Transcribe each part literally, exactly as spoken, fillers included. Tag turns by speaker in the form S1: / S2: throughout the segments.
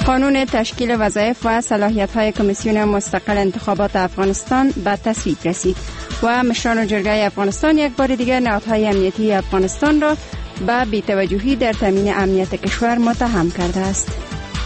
S1: قانون تشکیل وظایف و صلاحیت‌های کمیسیون مستقل انتخابات افغانستان به تصویب رسید و مشران جرگه افغانستان یک بار دیگر نهادهای امنیتی افغانستان را به بی‌توجهی در تامین امنیت کشور متهم کرده است.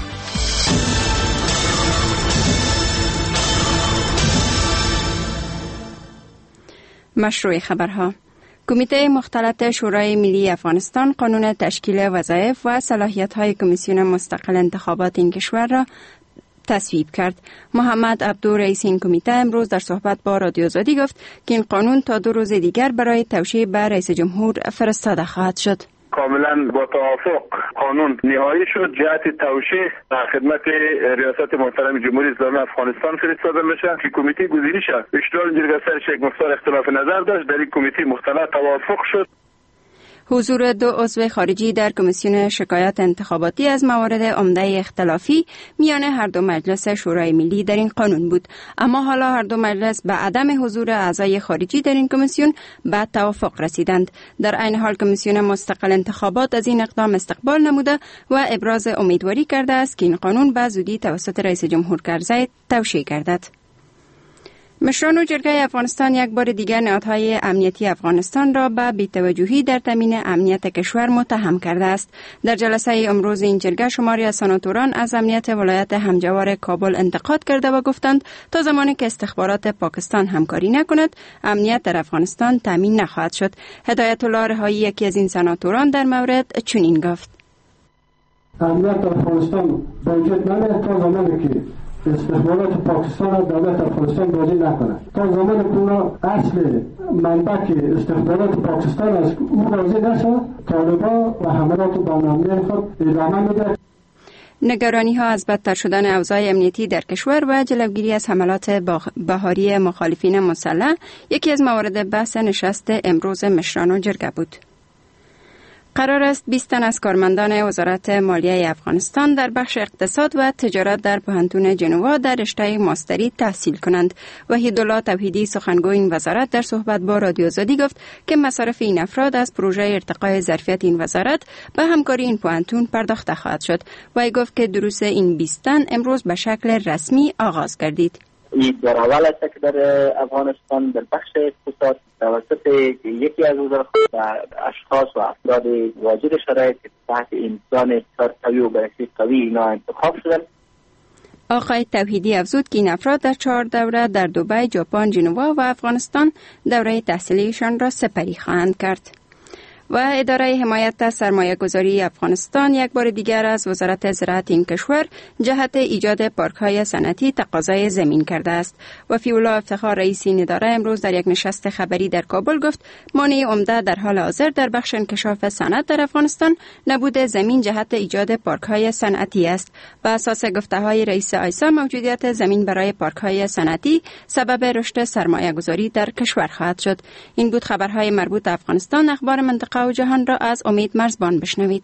S1: مشروع خبرها. کمیته مختلط شورای ملی افغانستان قانون تشکیل وظایف و صلاحیت‌های کمیسیون مستقل انتخابات این کشور را تصویب کرد. محمد عبدو رئیس این کمیته امروز در صحبت با رادیو آزادی گفت که این قانون تا دو روز دیگر برای توشیح به رئیس جمهور فرستاده خواهد شد.
S2: کاملا با توافق قانون نهایی شد، جهت توشیح در خدمت ریاست محترم جمهوری اسلامی افغانستان فرستاده میشه که کمیته گزینش اشتراک جرگه سرش یک مقدار اختلاف نظر داشت، در این کمیته مختلط توافق شد.
S1: حضور دو عضو خارجی در کمیسیون شکایات انتخاباتی از موارد عمده اختلافی میان هر دو مجلس شورای ملی در این قانون بود، اما حالا هر دو مجلس به عدم حضور اعضای خارجی در این کمیسیون به توافق رسیدند. در عین حال کمیسیون مستقل انتخابات از این اقدام استقبال نموده و ابراز امیدواری کرده است که این قانون به زودی توسط رئیس جمهور کرزی توشیح گردد. مشران و جرگه افغانستان یک بار دیگر نهادهای امنیتی افغانستان را به بی‌توجهی در تامین امنیت کشور متهم کرده است. در جلسه امروز این جرگه شماری از سناتوران از امنیت ولایت همجوار کابل انتقاد کرده و گفتند تا زمانی که استخبارات پاکستان همکاری نکند امنیت در افغانستان تامین نخواهد شد. هدایت الله رهایی یکی از این سناتوران در مورد چنین گفت:
S3: امنیت افغانستان وجود ندارد تا زمانی که استخبارات پاکستان و دولت افغانستان بازی نکنه. تا زمانی که اونا اصل منبع که استخبارات پاکستان است او راضی نشه، طالبان و حملات بین‌المللی خود ادامه میده.
S1: نگرانی ها از بدتر شدن اوضاع امنیتی در کشور و جلوگیری از حملات بهاری مخالفین مسلح یکی از موارد بحث نشست امروز مشران و جرگه بود. قرار است بیست تن از کارمندان وزارت مالیه افغانستان در بخش اقتصاد و تجارت در پوهنتون جنوا در رشته ماستری تحصیل کنند. وحیدالله توحیدی سخنگوی این وزارت در صحبت با رادیو آزادی گفت که مصارف این افراد از پروژه ارتقای ظرفیت این وزارت به همکاری این پوهنتون پرداخته خواهد شد. وی گفت که دروس این بیست تن امروز به شکل رسمی آغاز گردید.
S4: این در اول است که در افغانستان در بخش اقتصاد توسط یکی از وزرا و اشخاص و افراد واجد شرایط تحت انسان قوی و بررسی قوی اینا انتخاب شدند.
S1: آقای توحیدی افزود که این افراد در چهار دوره در دبی، ژاپن، جنوا و افغانستان دوره تحصیلیشان را سپری خواهند کرد. و اداره حمایت سرمایه گذاری افغانستان یک بار دیگر از وزارت زراعت این کشور جهت ایجاد پارک های صنعتی تقاضای زمین کرده است. وفی الله افتخار رئیس این اداره امروز در یک نشست خبری در کابل گفت مانع عمده در حال حاضر در بخش انکشاف صنعت در افغانستان نبود زمین جهت ایجاد پارک های صنعتی است. بر اساس گفته های رئیس آیسا موجودیت زمین برای پارک های صنعتی سبب رشد سرمایه گذاری در کشور خواهد شد. این بود خبرهای مربوط به افغانستان. اخبار منطقه و جهان را از امید مرزبان بشنوید.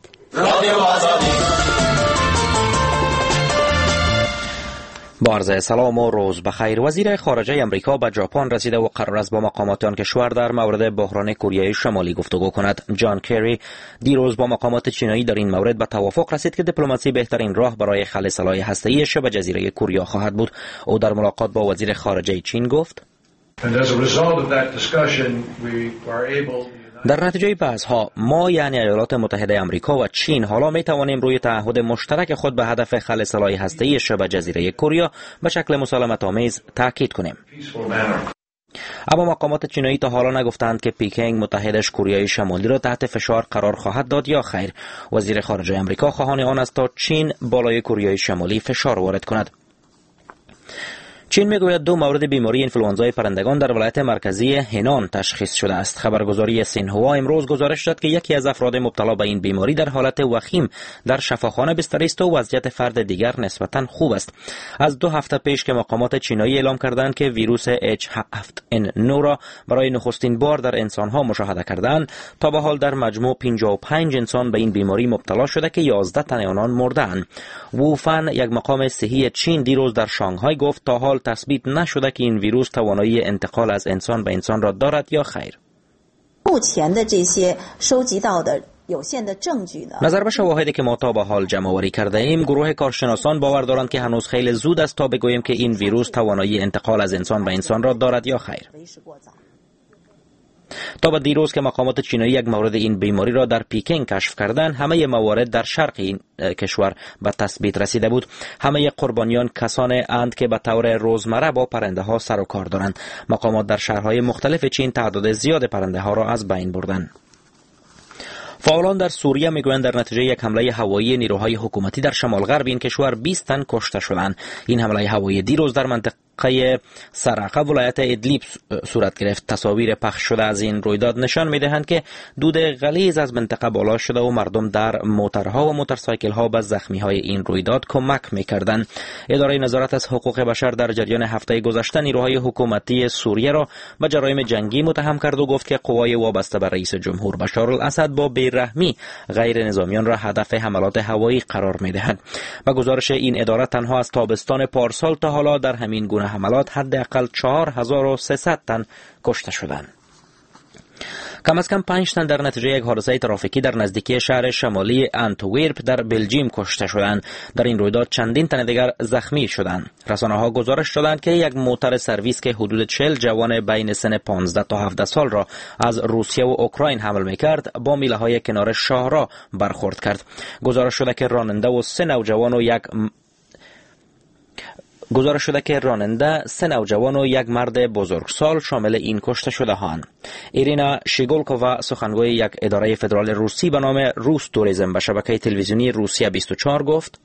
S5: با عرض سلام و روز بخیر. وزیر خارجه امریکا به ژاپن رسیده و قرار است با مقامات آن کشور در مورد بحران کره شمالی گفتگو کند. جان کری دیروز با مقامات چینی در این مورد به توافق رسید که دیپلماسی بهترین راه برای حل سلاح هسته‌ای شبه جزیره کره خواهد بود. او در ملاقات با وزیر خارجه چین گفت: در نتیجه بحث ها ما یعنی ایالات متحده آمریکا و چین حالا می توانیم روی تعهد مشترک خود به هدف حل سلاح هسته‌ای شبه جزیره کره به شکل مسالمت آمیز تاکید کنیم. اما مقامات چینی تا حالا نگفتند که پیکینگ متحدش کره شمالی را تحت فشار قرار خواهد داد یا خیر. وزیر خارجه آمریکا خواهان آن است تا چین بالای کره شمالی فشار وارد کند. چین میگوید دو مورد بیماری انفلوانزای پرندگان در ولایت مرکزی هنان تشخیص شده است. خبرگزاری سینهوا امروز گزارش داد که یکی از افراد مبتلا به این بیماری در حالت وخیم در شفاخانه بستری است و وضعیت فرد دیگر نسبتاً خوب است. از دو هفته پیش که مقامات چینایی اعلام کردند که ویروس اچ هفت ان نه را برای نخستین بار در انسانها مشاهده کردند، تا به حال در مجموع پنجاه و پنج انسان به این بیماری مبتلا شده که یازده تن آنان مردند. ووفن، یک مقام صحی چین، دیروز در شانگهای گفت تا حال تثبیت نشده که این ویروس توانایی انتقال از انسان به انسان را دارد یا خیر. نظر به شواهدی که ما تا به حال جمع آوری کرده ایم، گروه کارشناسان باور دارند که هنوز خیلی زود است تا بگوییم که این ویروس توانایی انتقال از انسان به انسان را دارد یا خیر. تا به دیروز که مقامات چینی یک مورد این بیماری را در پکینگ کشف کردند، همه موارد در شرق این کشور به تثبیت رسیده بود. همه قربانیان کسانی اند که به طور روزمره با پرنده ها سر و کار دارند. مقامات در شهرهای مختلف چین تعداد زیاد پرنده ها را از بین بردند. فعالان در سوریه میگویند در نتیجه یک حمله هوایی نیروهای حکومتی در شمال غرب این کشور بیست تن کشته شدند. این حمله هوایی دیروز در منطقه سرقه ولایت ادلیب صورت گرفت. تصاویر پخش شده از این رویداد نشان میدهند که دود غلیظ از منطقه بالا شده و مردم در موترها و موتورسایکل ها به زخمی های این رویداد کمک میکردند. اداره نظارت از حقوق بشر در جریان هفته گذشته نیروهای حکومتی سوریه را به جرایم جنگی متهم کرد و گفت که قوای وابسته به رئیس جمهور بشار الاسد با بیرحمی غیر نظامیان را هدف حملات هوایی قرار میدهند. به گزارش این اداره تنها از تابستان پارسال تا حالا در همین گونه حملات حداقل چهار هزار و سیصد تن کشته شدند. کم از کم پنج تن در نتیجه یک حادثه ترافیکی در نزدیکی شهر شمالی انتورپ در بلژیم کشته شدند. در این رویداد چندین تن دیگر زخمی شدند. رسانه‌ها گزارش دادند که یک موتر سرویس که حدود چهل جوان بین سن پانزده تا هفده سال را از روسیه و اوکراین حمل می‌کرد با میله‌های کنار شاهراه برخورد کرد. گزارش شده که راننده و سه نوجوان و یک گزارش شده که راننده سه نوجوان و یک مرد بزرگسال شامل این کشته شده هاند. ایرینا شیگولکووا سخنگوی یک اداره فدرال روسی به نام روس توریسم به شبکه تلویزیونی روسیه بیست و چهار گفت: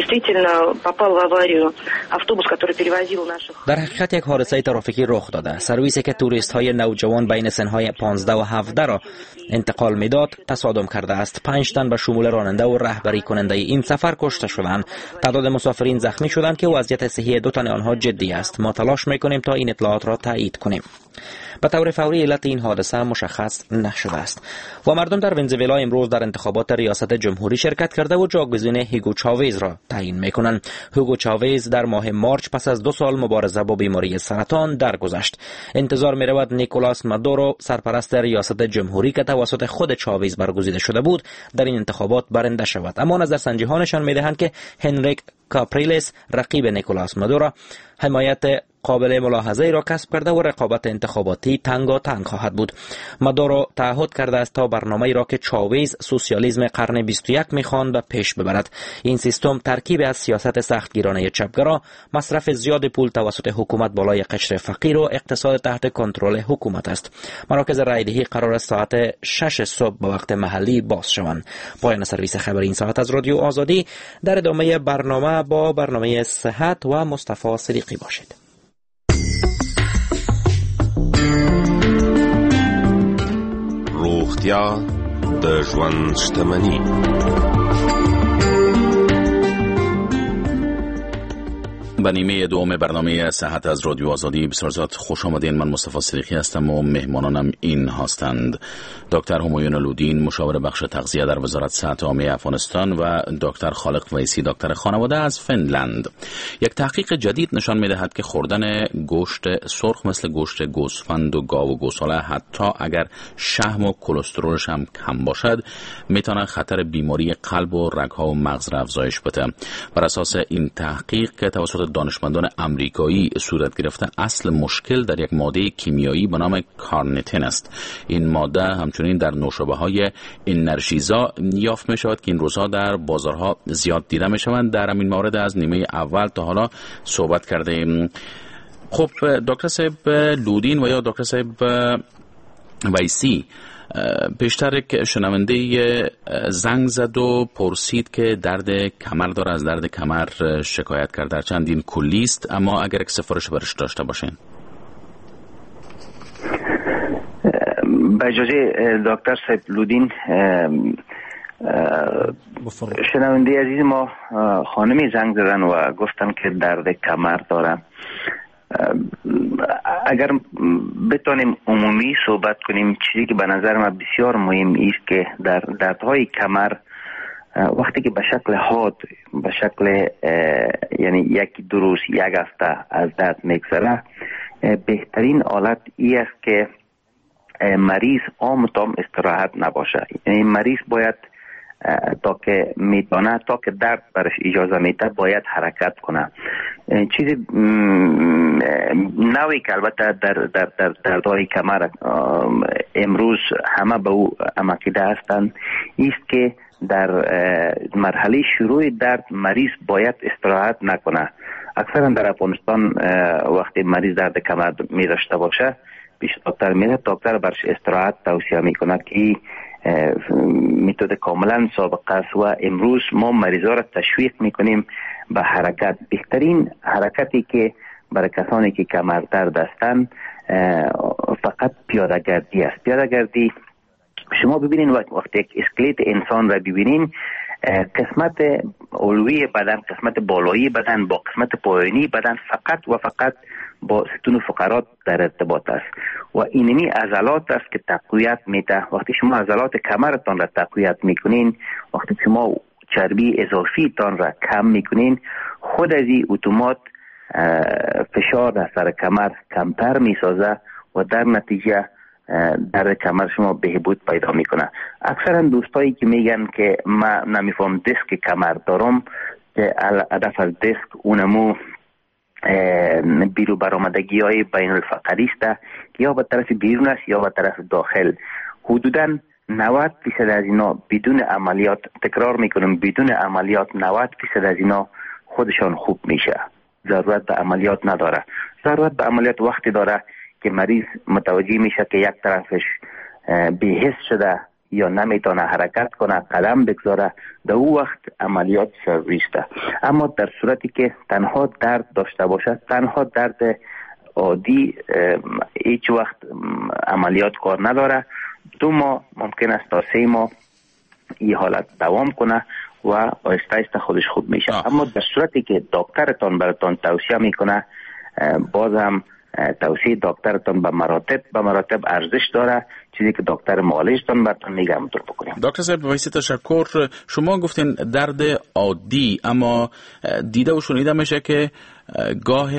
S5: در حقیقت یک حادثه ترافیکی رخ داده. سرویسی که توریست های نوجوان بین سنهای پانزده و هفده را انتقال میداد تصادم کرده است. پنج تن به شمول راننده و رهبری کننده این سفر کشته شدند. تعداد مسافرین زخمی شدند که وضعیت صحی دو تن آنها جدی است. ما تلاش میکنیم تا این اطلاعات را تایید کنیم. به طور فوری علت این حادثه مشخص نشده است. و مردم در ونزوئلا امروز در انتخابات ریاست جمهوری شرکت کرده و جاگزین هیگو چاویز را تعیین میکنند. هیگو چاویز در ماه مارچ پس از دو سال مبارزه با بیماری سرطان درگذشت. انتظار می رود نیکولاس مادورو سرپرست ریاست جمهوری که توسط خود چاویز برگزیده شده بود در این انتخابات برنده شود. اما نظرسنجی ها نشان می دهند که هنریک کاپریلس رقیب نیکولاس مادورو حمایت قابل ملاحظه را کسب کرده و رقابت انتخاباتی تنگاتنگ خواهد بود. مادورو تعهد کرده است تا برنامه‌ای را که چاویز سوسیالیسم قرن بیست و یک می‌خواند به پیش ببرد. این سیستم ترکیب از سیاست سختگیرانه چپگرا، مصرف زیاد پول توسط حکومت بالای قشر فقیر و اقتصاد تحت کنترل حکومت است. مراکز رایدهی قرار است ساعت شش صبح به وقت محلی باز شوند. پایان سرویس خبری این ساعت از رادیو آزادی. در ادامه برنامه با برنامه صحت و مصطفی صدیقی باشید.
S6: روغتیا د ژوند شتمني. به نیمه دوم برنامه صحت از رادیو آزادی بسیار زیاد خوش آمدین. من مصطفی صدیقی هستم و مهمانانم این هستند: دکتر همایون لودین، مشاور بخش تغذیه در وزارت صحت عامه افغانستان، و دکتر خالق ویسی، دکتر خانواده از فنلند. یک تحقیق جدید نشان می‌دهد که خوردن گوشت سرخ مثل گوشت گوسفند و گاو و گوساله، حتی اگر شحم و کلسترولش هم کم باشد، میتونه خطر بیماری قلب و رگ‌ها و مغز را افزایش بده. بر اساس این تحقیق که توسط دانشمندان آمریکایی صورت گرفته، اصل مشکل در یک ماده کیمیایی به نام کارنیتین است. این ماده همچنین در نوشابه‌های انرژیزا یافت می‌شود که این روزها در بازارها زیاد دیده می‌شوند. در همین مورد از نیمه اول تا حالا صحبت کردیم. خب دکتر صاحب لودین و یا دکتر صاحب ویسی، پیشتر که شنونده زنگ زد و پرسید که درد کمر داره، از درد کمر شکایت کرد، در چندین کلی است، اما اگر یک سفارش برش داشته باشین.
S4: به اجازه دکتر صاحب لودین، شنونده عزیز ما خانمی زنگ زدن و گفتن که درد کمر دارن. اگر بتونیم عمومی صحبت کنیم، چیزی که به نظر من بسیار مهم است که در دردهای کمر وقتی که به شکل حاد، به شکل یعنی یک دو روز یک هفته از درد میگذره، بهترین حالت ای است که
S7: مریض آمتام استراحت نباشه. یعنی مریض باید تا که میتونه، تا که درد برش اجازه میده باید حرکت کنه. چیز نوی که البته در در در دردهای کمر امروز همه به او عمقیده هستند است که در مرحله شروع درد مریض باید استراحت نکنه. اکثرا در افغانستان وقتی مریض درد کمر می داشته باشه پیش دکتر میره، دکتر برش استراحت توصیه میکنه که متد کاملا سابقه است و امروز ما مریضا را تشویق میکنیم به حرکت. بهترین حرکتی که برای کسانی که کمر درد هستند فقط پیاده گردی است. پیاده گردی شما ببینین وقتی یک اسکلت انسان را ببینین، قسمت علوی بدن، قسمت بالایی بدن با قسمت پایینی بدن فقط و فقط با ستون فقرات در ارتباط است و اینمی عضلات است که تقویت میده. وقتی شما عضلات کمرتان را تقویت میکنین، وقتی شما چربی اضافی تان را کم میکنین، خود از این اتومات فشار در سر کمر کمتر میسازه و در نتیجه در کمر شما بهبود پیدا میکنه. اکثرا دوستایی که میگن که من نمیفهم دیسک کمر دارم، که هدف از دیسک اونمو بیرو برآمدگی های بین الفقری است که یا به طرف بیرون است یا به طرف داخل. حدودا نود درصد از اینا بدون عملیات، تکرار میکنم بدون عملیات نود درصد از اینا خودشان خوب میشه. ضرورت به عملیات نداره. ضرورت به عملیات وقتی داره که مریض متوجه میشه که یک طرفش بی‌حس شده یا نمیتونه حرکت کنه، قدم بگذاره، در او وقت عملیات سرویسته. اما در صورتی که تنها درد داشته باشه، تنها درد عادی، هیچ وقت عملیات کار نداره. دو ماه ممکن است تا سه ماه این حالت دوام کنه و آهسته آهسته خودش خوب میشه. آه. اما در صورتی که دکترتان براتون توصیه میکنه، باز هم توصیه دکترتون به مراتب به مراتب ارزش داره. چیزی که دکتر معالجتون براتون میگه همونطور بکنیم.
S6: دکتر صاحب وایسی تشکر. شما گفتین درد عادی، اما دیده و شنیده میشه که گاه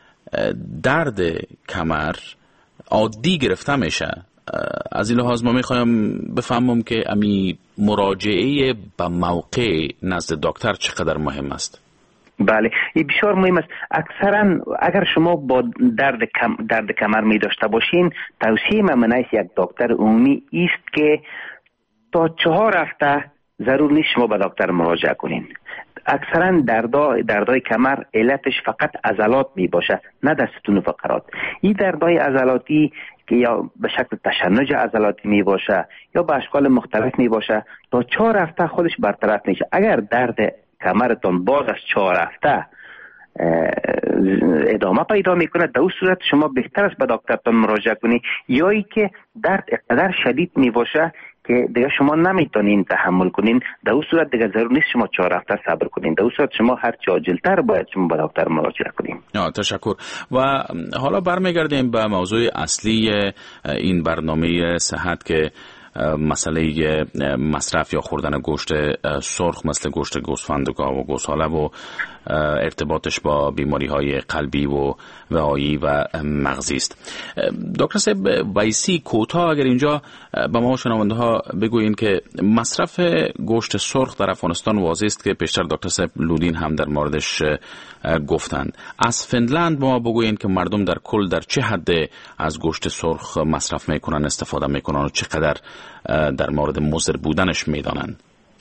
S6: درد کمر عادی گرفته میشه. از این لحاظ ما میخوایم بفهمم که امی مراجعه به موقع نزد دکتر چقدر مهم است.
S7: بله، این بسیار مهم است. اکثرا اگر شما با درد کم درد کمر می داشته باشین، توصیه من از یک دکتر عمومی است که تا چهار هفته ضرور نیست شما به دکتر مراجعه کنین. اکثرا دردای دردای کمر علتش فقط عضلات می باشه، نه در ستون فقرات. این دردای عضلاتی که یا به شکل تشنج عضلاتی می باشه یا به اشکال مختلف می باشه، تا چهار هفته خودش برطرف میشه. اگر درد کمرتون باز از چهار هفته ادامه پیدا میکنه، در اون صورت شما بهتر است به دکترتون مراجعه کنی، یا ای که درد اقدر شدید می باشه که دیگه شما نمیتونین تحمل کنین، در اون صورت دیگه ضرور نیست شما چهار هفته صبر کنین. در اون صورت شما هر چه عاجل‌تر باید شما به دکتر مراجعه کنین.
S6: تشکر. و حالا برمیگردیم به موضوع اصلی این برنامه صحت که مسئله مصرف یا خوردن گوشت سرخ مثل گوشت گوسفند و گوساله و ارتباطش با بیماری های قلبی و وعایی و مغزی است. دکتر صاحب ویسی کوتاه اگر اینجا به ما شنونده ها بگویین که مصرف گوشت سرخ در افغانستان واضح است که پیشتر دکتر صاحب لودین هم در موردش گفتند. از فنلند ما بگویین که مردم در کل در چه حد از گوشت سرخ مصرف میکنن، استفاده میکنن و چقدر در مورد مضر بودنش میدانند.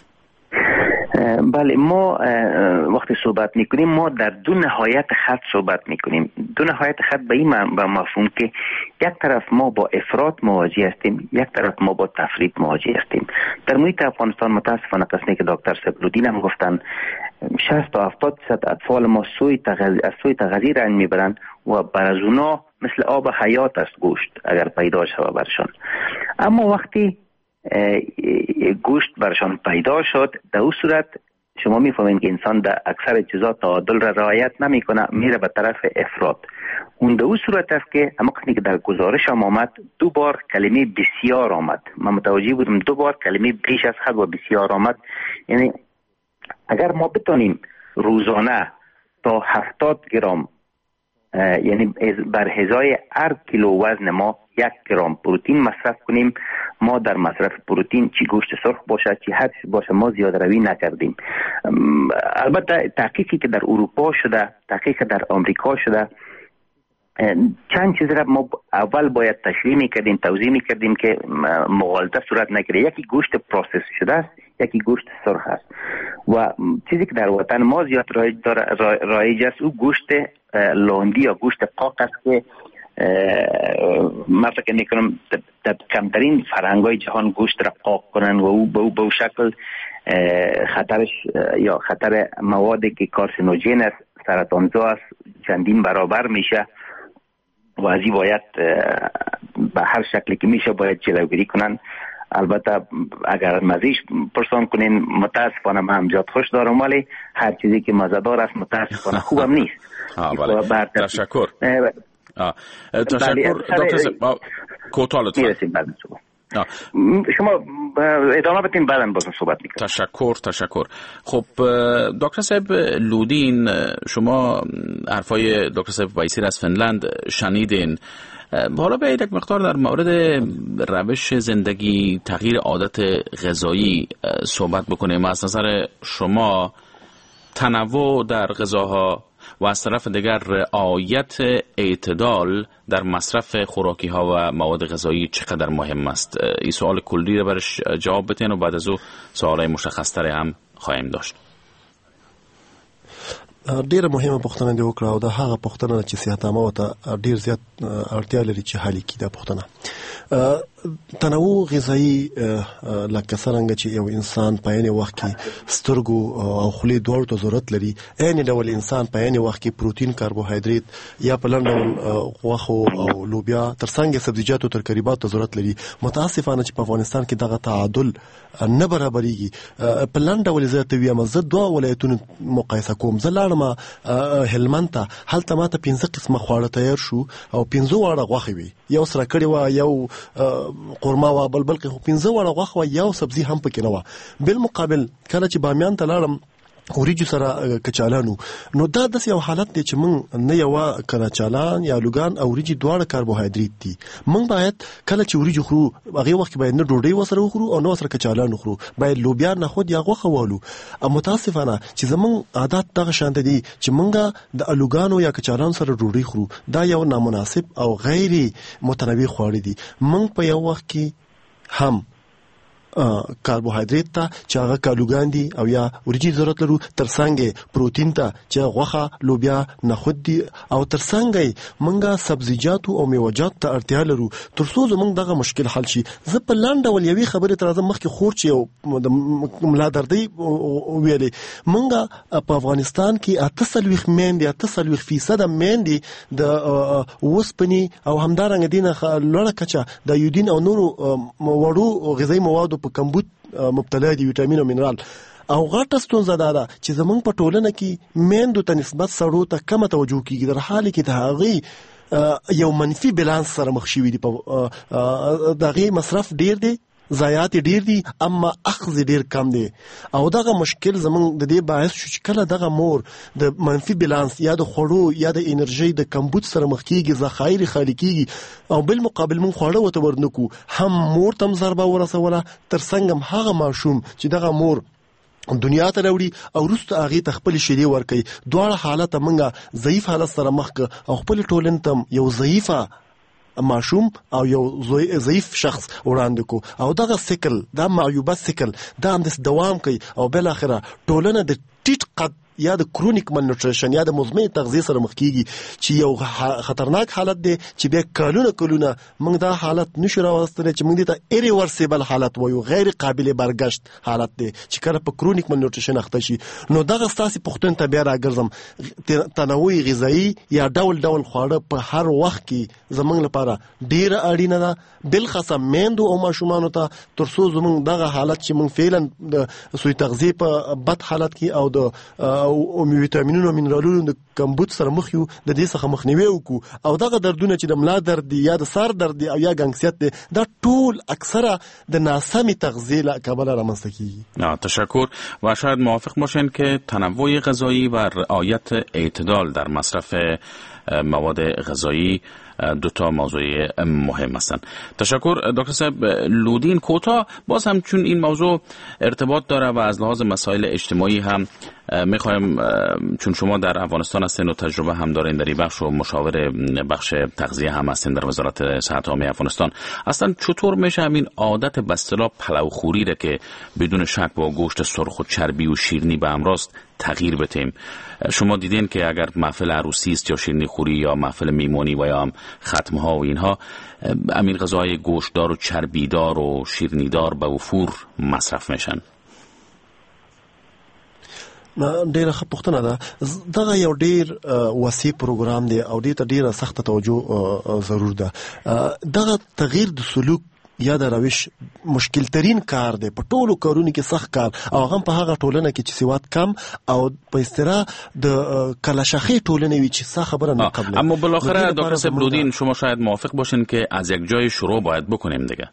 S7: بله، ما وقتی صحبت میکنیم ما در دو نهایت خط صحبت میکنیم. دو نهایت خط به این مفهوم که یک طرف ما با افراط مواجه هستیم، یک طرف ما با تفریط مواجه هستیم. در محیط افغانستان متاسفانه قسمی که دکتر سبلودین هم گفتن شصت تا هفتاد درصد اطفال ما سوی تغذیه از سوی تغذیه رنج میبرن و بر از اونا مثل آب حیات است گوشت اگر پیدا شود برشان. اما وقتی گوشت برشان پیدا شد، در اون صورت شما میفهمین که انسان در اکثر چیزا تعادل را رعایت نمیکنه، میره به طرف افراط. اون در اون صورت است که اما وقتی که در گزارش هم آمد دو بار کلمه بسیار آمد، من متوجه بودم دو بار کلمه بیش از حد و بسیار آمد. یعنی اگر ما بتونیم روزانه تا هفتاد گرم، یعنی بر ازای هر کیلو وزن ما یک گرم پروتئین مصرف کنیم، ما در مصرف پروتئین چی گوشت سرخ باشه چی هر چیز باشه ما زیاده روی نکردیم. البته تحقیقی که در اروپا شده، تحقیقی در آمریکا شده، چند چیز را ما اول باید تشریح میکردیم، توضیح میکردیم که مغالطه صورت نگیره. یکی گوشت پروسس شده است، یکی گوشت سرخ است و چیزی که در وطن ما زیاد رایج داره رایج است او گوشت لاندی یا گوشت قاق است که من فکر میکنم در کمترین فرهنگ‌های جهان گوشت را قاق کنن و او به او به شکل خطرش یا خطر موادی که کارسینوژن است، سرطانزا است، چندین برابر میشه و ازی باید به هر شکلی که میشه باید جلوگیری کنن. البته اگر مزیش پرسان کنین متاسفانه من هم زیاد خوش دارم ولی هر چیزی که مزدار است متاسفانه خوبم نیست.
S6: تشکر. تشکر دکتر صاحب. کوتاه لطفا.
S7: میرسیم بعد شما. شما ادامه بدین بعداً بازم صحبت میکنم.
S6: تشکر تشکر. خب دکتر صاحب لودین، شما حرفای دکتر صاحب ویسیر از فنلند شنیدین. حالا بیایید یک مقدار در مورد روش زندگی، تغییر عادت غذایی صحبت بکنیم. از نظر شما تنوع در غذاها و از طرف دیگر رعایت اعتدال در مصرف خوراکی ها و مواد غذایی چقدر مهم است؟ این سوال کلی رو برش جواب بتین و بعد از او سوالای مشخص تر هم خواهیم داشت.
S8: ډیره مهمه پوښتنه دی وکړه او دا هغه پوښتنه چې سیاحت عامه ته ډیر زیات اړتیا لري چې حل کړي دا پوښتنه. تنوع غذایی لکه څنګه چې یو انسان په عین وخت کې سترګو او خولې دواړو ته ضرورت لري، عین ډول انسان په عین وخت کې پروتین، کاربوهایدریت یا په لنډ ډول غوښه او لوبیا ترڅنګ سبزیجات او ترکاریات ته ضرورت لري. متاسفانه چې په افغانستان کې دغه تعادل نه برابرېږي. په لنډ ډول زه ته وایم زه دوه ولایتونو مقایسه کوم. زه لاړم هلمند ته، هلته ماته پنځه قسمه خواړه تیار شو او پنځه واړه غوښې وي، یو سره کړې وه، یو قورمه وه، بل بل کې پنځه واړه غوښه وه، یو سبزي هم پکې نه وه. بالمقابل کله چې بامیان ته لاړم وریجو سره کچالانو، نو دا داسې یو حالت دی چې موږ نه یوه کچالان یا لوګان او وریجې دواړه کاربوهایدریت دي. موږ باید کله چې وریجو خورو هغې وخت کې باید نه ډوډۍ ورسره وخورو او نه ورسره کچالان وخورو، باید لوبیا، نخود یا غوښه والو. او متاسفانه چې زموږ عادت دغه شانته دي چې موږ د الوګانو یا کچالانو سره ډوډۍ خورو. دا یو نامناسب او غیر متنوع خواړه دي. موږ په یو وخت کې هم کاربوهایدریت ته چې هغه کالوګان دي او یا وریجې ضرورت لرو، ترڅنګ پروتین ته چې غوښه، لوبیا، نخود دي، او ترڅنګ موږ سبزیجات او میوه‌جات ته اړتیا لرو ترڅو زموږ دغه مشکل حل شي. زه په لاندې ول یوې خبرې تر ازم مخکې خور چې یو ملا دردی ویلې، موږ په افغانستان کې اته سلويخ میندې اته سلويخ فیصد میندې د اوسپنې او همدارنګه دینه لوړه کچه د یودین او نورو وړو غذایی موادو په کمبود مبتلا دي، ویټامین او منرال. او غټه ستونزه دا ده چې زمونږ په ټولنه کې میندو ته نسبت سړو ته کمه توجه کیږي، در حال کې د هغې یو منفي بالانس سره مخ شوي دي. د هغې مصرف ډیر دی، ضایعات ډیر دي، اما اخذ ډیر کم دی. او دغه مشکل زمونږ د دې باعث شو چې کله دغه مور د منفي بالانس یا د خوړو یا د انرژي د کمبود سره مخ کیږي، ذخایر خالی کیږي، او بالمقابل مونږ خواړه ورته ورنکو، هم مور ته ضربه ورسوله، ترڅنګ هم هغه ماشوم چې دغه مور دنیا ته راوړي او وروسته هغې ته خپلې شیدې ورکوي. دواړه حالته موږ ضعیف حالت سره مخ کړه او خپلې ټولنې ته یو ضعیفه ماشوم او یو ضعیف شخص وړاندې کو. او دغه سیکل، دا معیوبه سیکل، دا هم دوام کوي او بل اخره ټولنه د ټیټ قد یا د کرونیک مالنیوټریشن یا د مزمن تغذیه سره مخ کیږي چې یو خطرناک حالت دی چې بیا کلونه کلونه موږ دا حالت نشو راوستلی چې موږ دې ته ایریورسیبل حالت وایو، غیر قابل برګشت حالت دی چې کله په کرونیک مالنیوټریشن اخته شي. نو دغه ستاسې پوښتنې ته بیا راګرځم، تنوع غذایی یا ډول ډول خواړه په هر وخت کې زموږ لپاره ډیره اړینه ده، بالخصوص میندو او ماشومانو ته، ترڅو زموږ دغه حالت چې موږ فعلا د سوی تغذیه په بد حالت کې او د او ویټامینونو او منرالونو د کمبود سره مخ یو، د دې څخه مخنیوي وکړو. او دغه دردونه چې د ملا درد دی یا د سر درد دی او یا ګنګسیت دی، دا ټول اکثره د ناسمې تغذیه له کبله رامنځته کیږي.
S6: تشکر. و شاید موافق باشین که تنوع غذایی و رعایت اعتدال در مصرف مواد غذایی دو تا موضوع مهم هستند. تشکر دکتر صاحب لودین. کوتاه باز هم چون این موضوع ارتباط داره و از لحاظ مسائل اجتماعی هم میخوایم، چون شما در افغانستان هستین و تجربه هم دارین در این بخش و مشاور بخش تغذیه هم هستین در وزارت صحت عامه افغانستان، اصلا چطور میشه همین عادت به اصطلاح پلوخوری را که بدون شک با گوشت سرخ و چربی و شیرینی به همراست تغییر بدیم؟ شما دیدین که اگر محفل عروسی است یا شیرینی خوری یا محفل میمونی و یا هم ختم ها و اینها، همین غذای گوشتدار و چربیدار و شیرینیدار به وفور مصرف میشن.
S8: ډیره ښه پوښتنه ده. دغه یو ډیر وسیع پروګرام دی او دې ته ډیره سخته توجه ضرور ده. دغه تغییر د سلوک یا د روش مشکل ترین کار دی په ټولو کارونو کې، سخت کار، او هغه په هغه ټولنه کې چې سواد کم او په اصطلاح د کلاشخی ټولنه وي چې څه خبره نه قبل.
S6: اما بالاخره دکتر صاحب لودین شما شاید موافق باشین که از یک جای شروع باید بکنیم دیگه.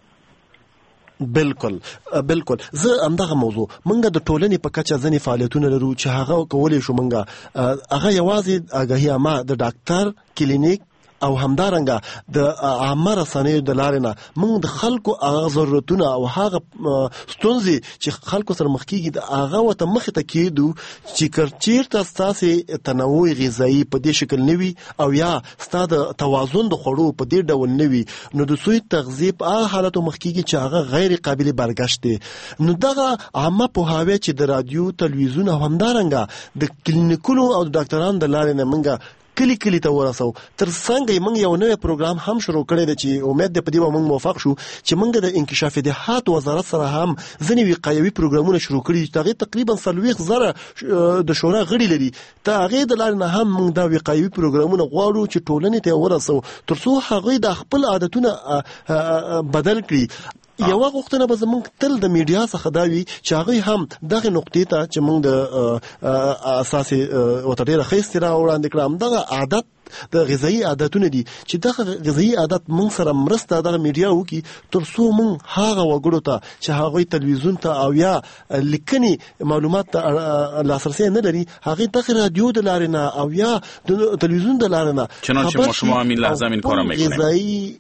S8: بالکل بالکل. زه همدغه موضوع منګه د ټولنې په کچه ځنې فعالیتونه لرو چې هغه کولی شو منګه هغه یوازې آګاهي عامه د ډاکټر کلینیک او همدارنګه د عامه رسنیو د لارې نه موږ د خلکو هغه ضرورتونه او هغه ستونزې چې خلکو سره مخ کېږي د هغه ورته مخې ته کېږدو چې که چېرته ستاسې تنوع غذایي په دې شکل نه وي او یا ستا د توازن د خوړو په دې ډول نه وي، نو د سوی تغذیه په هغه حالتو مخ کېږي چې هغه غیر قابل برګشت دی. نو دغه عامه پوهاوی چې د رادیو تلویزیون او همدارنګه د کلینیکونو او د ډاکټرانو د لارې نه موږ کلی کلی ته ورسو. تر څنګه موږ یو نوی پروګرام هم شروع کړی دی چې امید ده په دې به موږ موفق شو چې موږ د انکشاف دهات وزارت سره هم ځینې وقایوي پروګرامونه شروع کړي چې هغې تقریبا څلوېښت زره د شورا غړي لري. د هغې د لارې نه هم موږ دا وقایوي پروګرامونه غواړو چې ټولنې ته ورسو تر څو هغوی د خپل عادتونه بدل کړي. یو غوښتنه به زمونږ تل د میډیا څخه دا وي چې هغوی هم دغه نقطې ته چې موږ د اساسي ورته ډېره ښه اصطلاح وړاندې کړه، همدغه عادت د غذایي عادتونه دي چې دغه غذایي عادت موږ سره مرسته دغه میډیا وکړي تر څو موږ هغه وګړو ته چې هغوی تلویزیون ته او یا لیکني معلومات ته لاسرسی نه لري، هغوی دغه رادیو د لارې نه او یا د تلویزیون د لارې نه
S6: چنانچه ما شما همین لحظه همین کارا میکنیم.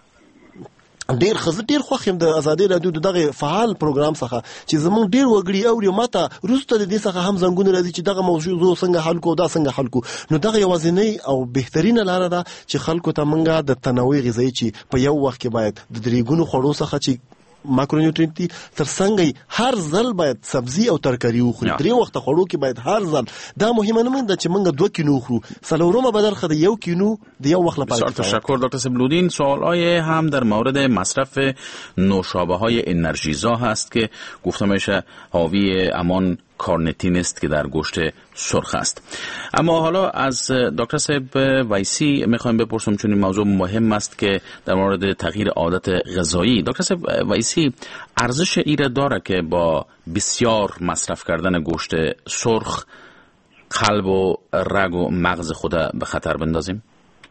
S8: ډیر خزه ډیر خوښ یم د ازادي رادیو دغه فعال پروګرام څخه چې زمونږ ډیر وګړي اوري، ماته وروسته د دې څخه هم زنګونه راځي چې دغه موضوع څنګه حل کو دا څنګه حل کو. نو دغه یوازینی او بهترینه لاره ده چې خلکو ته منګه د تنوع غذایی چې په یو وخت کې باید د درې ګونو خوړو څخه چې ماکرونیوټرینټ دي تر څنګه هر ځل باید سبزی او ترکاری وخوري، درې وخت خوړو کې باید هر ځل. دا مهمه نه ده چې موږ دوه کینو وخورو، څلورمه بدل خد یو کینو د یو وخت لپاره.
S6: تشکر دکتر صاحب لودین. سوالای هم در مورد مصرف نوشابه های انرژیزا هست که گفته میشه حاوی امان کارنیتین است که در گوشت سرخ است. اما حالا از دکتر صاحب ویسی میخوایم بپرسم چون این موضوع مهم است که در مورد تغییر عادت غذایی. دکتر صاحب ویسی ارزش ایره داره که با بسیار مصرف کردن گوشت سرخ قلب و رگ و مغز خود به خطر بندازیم؟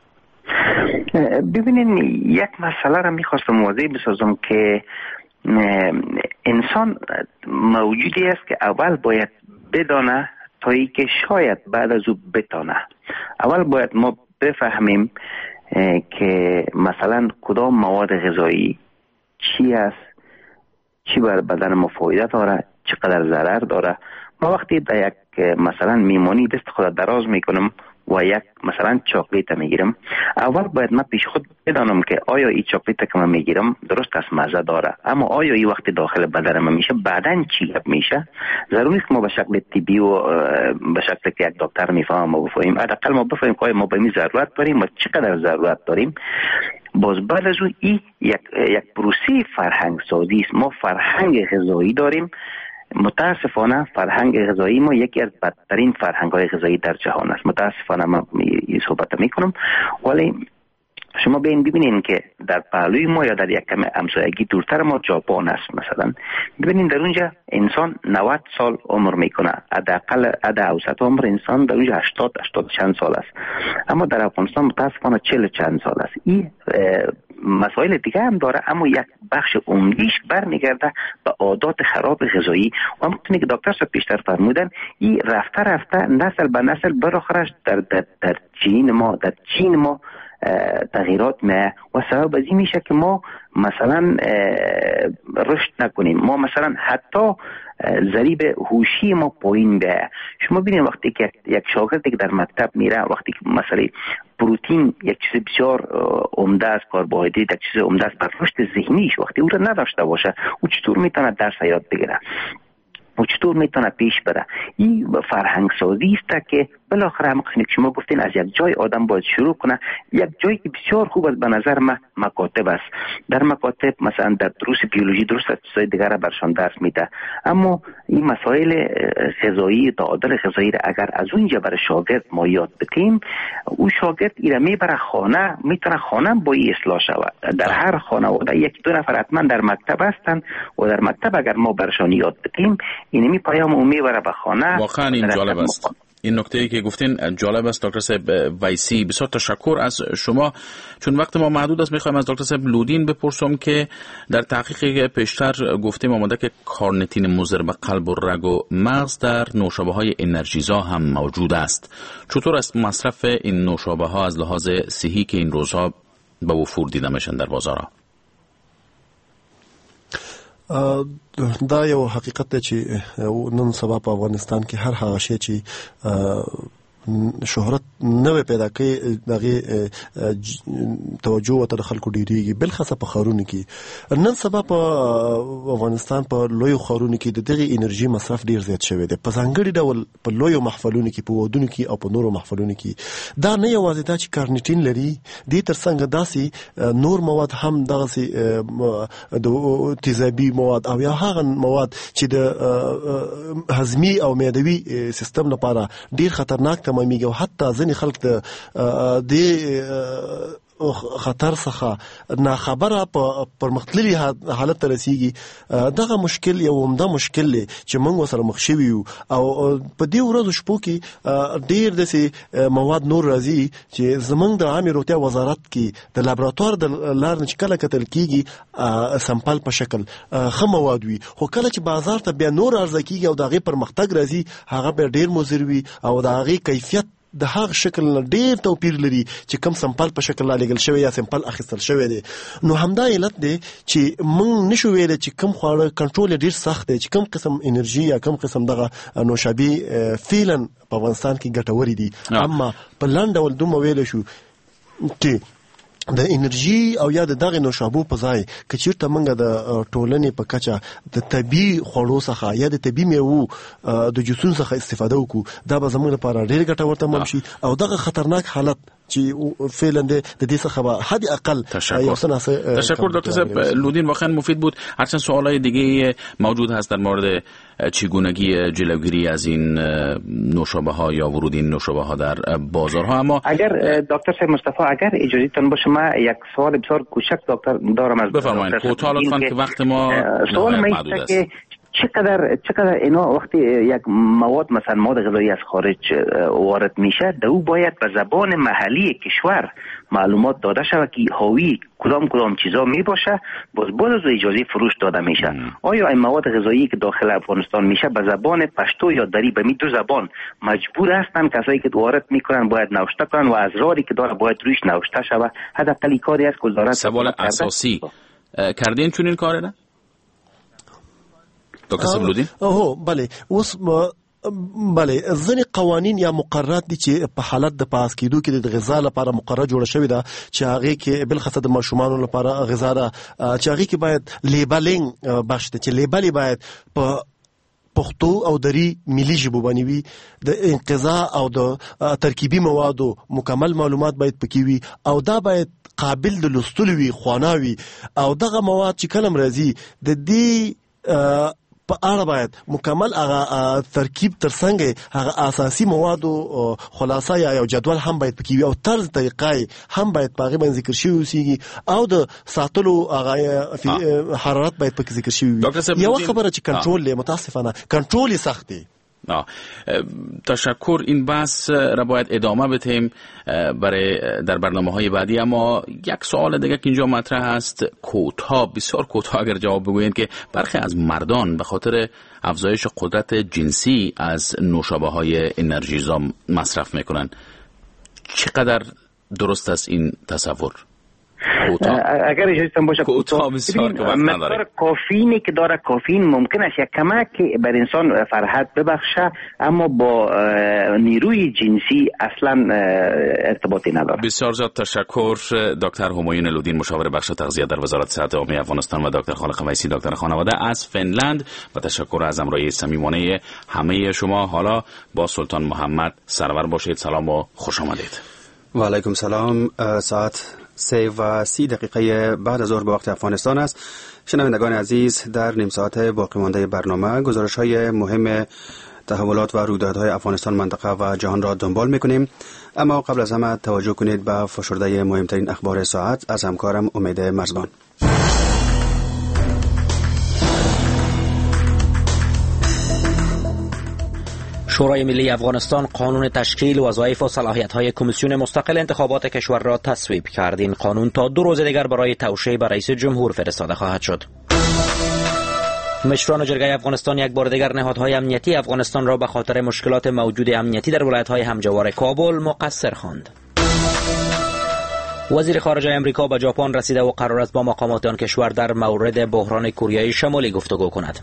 S7: ببینین یک مسئله را میخواستم واضح بسازم که انسان موجودی است که اول باید بدانه تا ای که شاید بعد از او بتانه. اول باید ما بفهمیم که مثلا کدام مواد غذایی چی است، چی بر بدن ما فایده داره، چقدر ضرر داره. ما وقتی در یک مثلا میمانی دست خود دراز میکنم و یک مثلا چاکلیت میگیرم، اول باید من پیش خود بدانم که آیا این چاکلیت که من میگیرم درست است مزه داره، اما آیا این وقتی داخل بدن من میشه بعدن چی گپ میشه. ضروری است ما به شکل طبی و به شکل که یک دکتر میفهمه ما بفهمیم، حداقل ما بفهمیم که آیا ما به این ضرورت داریم و چقدر ضرورت داریم. باز بعد از اون این یک یک پروسه فرهنگ سازی است. ما فرهنگ غذایی داریم. متاسفانه فرهنگ غذایی ما یکی از بدترین فرهنگ های غذایی در جهان است. متاسفانه من این صحبت میکنم، ولی شما ببین ببینین که در پهلوی ما یا در یک کم همسایگی دورتر ما ژاپن است مثلا، ببینین در اونجا انسان نود سال عمر میکنه، حداقل حد اوسط عمر انسان در اونجا هشتاد هشتاد چند سال است، اما در افغانستان متاسفانه چهل چند سال است. این مسائل دیگه هم داره، اما یک بخش عمدیش برمیگرده به عادات خراب غذایی و همونطوری که دکتر صاحب پیشتر فرمودن این رفته رفته نسل به نسل بالاخره در در در چین ما در چین ما تغییرات میه و سبب از این میشه که ما مثلا رشد نکنیم. ما مثلا حتی ضریب هوشی ما پایین ده. شما ببینید وقتی که یک شاگردی که در مکتب میره، وقتی که مثلا پروتئین یک چیز بسیار عمده است، کربوهیدرات یک چیز عمده است بر رشد ذهنیش، وقتی او را نداشته باشه او چطور میتونه درس یاد بگیره و چطور میتونه پیش بره؟ این فرهنگ سازی است که بالاخره همونطور که شما گفتین از یک جای آدم باید شروع کنه. یک جایی که بسیار خوب است به نظر من مکاتب است. در مکاتب مثلا در دروس بیولوژی، دروس چیزای دیگر برشان درس میده، اما این مسائل غذایی، تعادل غذایی را اگر از اونجا برای شاگرد ما یاد بدیم، او شاگرد ایره میبره خانه، میتونه خانه با این اصلاح شود. در هر خانواده یک دو نفر حتما در مکتب هستن و در مکتب اگر ما برشان یاد بدیم اینمی پیام او میبره به خانه.
S6: واقعا این جالب است. این نکته ای که گفتین جالب است دکتر صاحب ویسی. بسیار تشکر از شما. چون وقت ما محدود است میخوایم از دکتر صاحب لودین بپرسم که در تحقیقی پیشتر گفتیم آمده که کارنیتین مضر به قلب و رگ و مغز در نوشابه های انرژیزا هم موجود است. چطور است مصرف این نوشابه ها از لحاظ صحی که این روزها به وفور دیده میشن در بازارها؟
S8: دا یو حقیقت دی چې نن سبا په افغانستان کې هر هغه شی چې شهرت نه پیدا کوي دغه توجه او تر خلکو ډیریږي، بل خاصه په خارونو کې. نن سبا په افغانستان په لوی خارونو کې د دغه انرژي مصرف ډیر زیات شوی دی، په ځانګړي ډول په لوی محفلونو کې، په ودونو کې او په نورو محفلونو کې. دا نه یوازې دا چې کارنیټین لري، دې ترڅنګ داسې نور مواد هم دغه د تیزابي مواد او یا هغه مواد چې د هضمي او معدوي سیستم لپاره ډیر خطرناک تمامېږي او حتی ځینې خلک د دې خطر څخه ناخبره په پرمختللي حالت ته رسیږي. دغه مشکل یو عمده مشکل دی چې موږ ورسره مخ شوي یو او په دې ورځو شپو کې ډېر داسې مواد نور راځي چې زموږ د عامې روغتیا وزارت کې د لابراتوار د لارې نه چې کله کتل کېږي سمپل په شکل ښه مواد وي، خو کله چې بازار ته بیا نور عرضه کېږي او د هغې پرمختګ راځي هغه بیا ډېر مضر وي او د هغې کیفیت د هغه شکل نه ډیر توپیر لري چې کم سمپل په شکل لګل شوی یا سمپل اخیستل شوی دی. نو همدا علت دی چې موږ نشو ویل چې کم خواړه کنټرول ډیر سخت دی، چې کم قسم انرژي یا کم قسم دغه نوشابي فعلا په افغانستان کې ګټوري دي. اما په لاندې ډول دومره ویل شو چې د انرژي او یا د دغه نوشابو په ځای که چیرته موږ د ټولنې په کچه د طبیعي خوړو څخه یا د طبیعي میوو د جوسونو څخه استفاده وکړو، دا به زموږ لپاره ډېر ګټور تمام شي او دغه خطرناک حالت چې فعلا د دې څخه به حد اقل
S6: تشکر تشکر دکتر صاحب لودین. واقعا مفید بود. هرچند سوالای دیگه موجود هست در مورد چگونگی جلوگیری از این نوشابه ها یا ورود این نوشابه ها در بازارها. اما
S7: اگر دکتر صاحب مصطفی اگر اجازه تان باشه من یک سوال بسیار کوچک دکتر دارم از
S6: بفرمایید. کوتاه لطفاً که وقت ما
S7: سوال محدود است. چقدر چقدر اینا وقتی یک مواد مثلا مواد غذایی از خارج وارد میشه دو باید به زبان محلی کشور معلومات داده شود که حاوی کدام کدام چیزا می باشه، باز باز از اجازه فروش داده میشه. آیا این مواد غذایی که داخل افغانستان میشه به زبان پشتو یا دری به می دو زبان مجبور هستن کسایی که وارد میکنن باید نوشته کنن و از راری که داره باید روش نوشته شود؟ حداقل کاری است که وزارت
S6: سوال اساسی کردین چون این کاره نه؟ دکتر صاحب لودین؟
S8: اوه بله. اوس بله ځینې قوانین یا مقررات دي چې په حالت د پاس کېدو کې د غذا لپاره مقرره جوړه شوې ده چې هغې کې بالخصوص د ماشومانو لپاره غذا ده چې هغې کې باید لیبلینګ بخش دی چې لیبل یې باید په پښتو او دری ملي ژبو باندې وي، د انقضا او د ترکیبي موادو مکمل معلومات باید پکې وي او دا باید قابل د لوستلو وي، خوانه وي او دغه مواد چې کله راځي د دې په اړه باید مکمل هغه ترکیب ترڅنګ هغه اساسي موادو خلاصه یا یو جدول هم باید پکې وي او طرز طریقې هم باید په هغه باندې ذکر شوی اوسېږي او د ساتلو هغه حرارت باید پکې ذکر شوی وي. یو خبره چې کنټرول له متاسفانه کنټرول سخت دی.
S6: آه. تشکر. این بحث را باید ادامه بدیم برای در برنامه های بعدی، اما یک سوال دیگه که اینجا مطرح هست کوتاه، بسیار کوتاه اگر جواب بگویید، که برخی از مردان به خاطر افزایش قدرت جنسی از نوشابه های انرژیزا مصرف میکنن. چقدر درست است این تصور؟
S7: اگر اجازه باشه
S6: کوتاه
S7: مقدار کافینی که داره کافین ممکن است یک کمک بر انسان فرحت ببخشه، اما با نیروی جنسی اصلا ارتباطی نداره.
S6: بسیار زیاد تشکر دکتر همایون لودین، مشاور بخش تغذیه در وزارت صحت عامه افغانستان، و دکتر خالق ویسی، دکتر خانواده از فنلند، و تشکر از همراهی صمیمانه همه شما. حالا با سلطان محمد سرور باشید. سلام و خوش آمدید.
S9: و علیکم سلام. ساعت سه و سی دقیقه بعد از ظهر به وقت افغانستان است. شنوندگان عزیز، در نیم ساعت باقی مانده برنامه گزارش های مهم تحولات و رویدادهای افغانستان، منطقه و جهان را دنبال میکنیم. اما قبل از همه توجه کنید به فشرده مهمترین اخبار ساعت از همکارم امید مرزبان.
S5: شورای ملی افغانستان قانون تشکیل وظایف و صلاحیت‌های کمیسیون مستقل انتخابات کشور را تصویب کرد. این قانون تا دو روز دیگر برای توشیح به رئیس جمهور فرستاده خواهد شد. مشران جرگه افغانستان یک بار دیگر نهادهای امنیتی افغانستان را به خاطر مشکلات موجود امنیتی در ولایت‌های همجوار کابل مقصر خواند. وزیر خارجه امریکا به ژاپن رسیده و قرار است با مقامات آن کشور در مورد بحران کره شمالی گفتگو کند.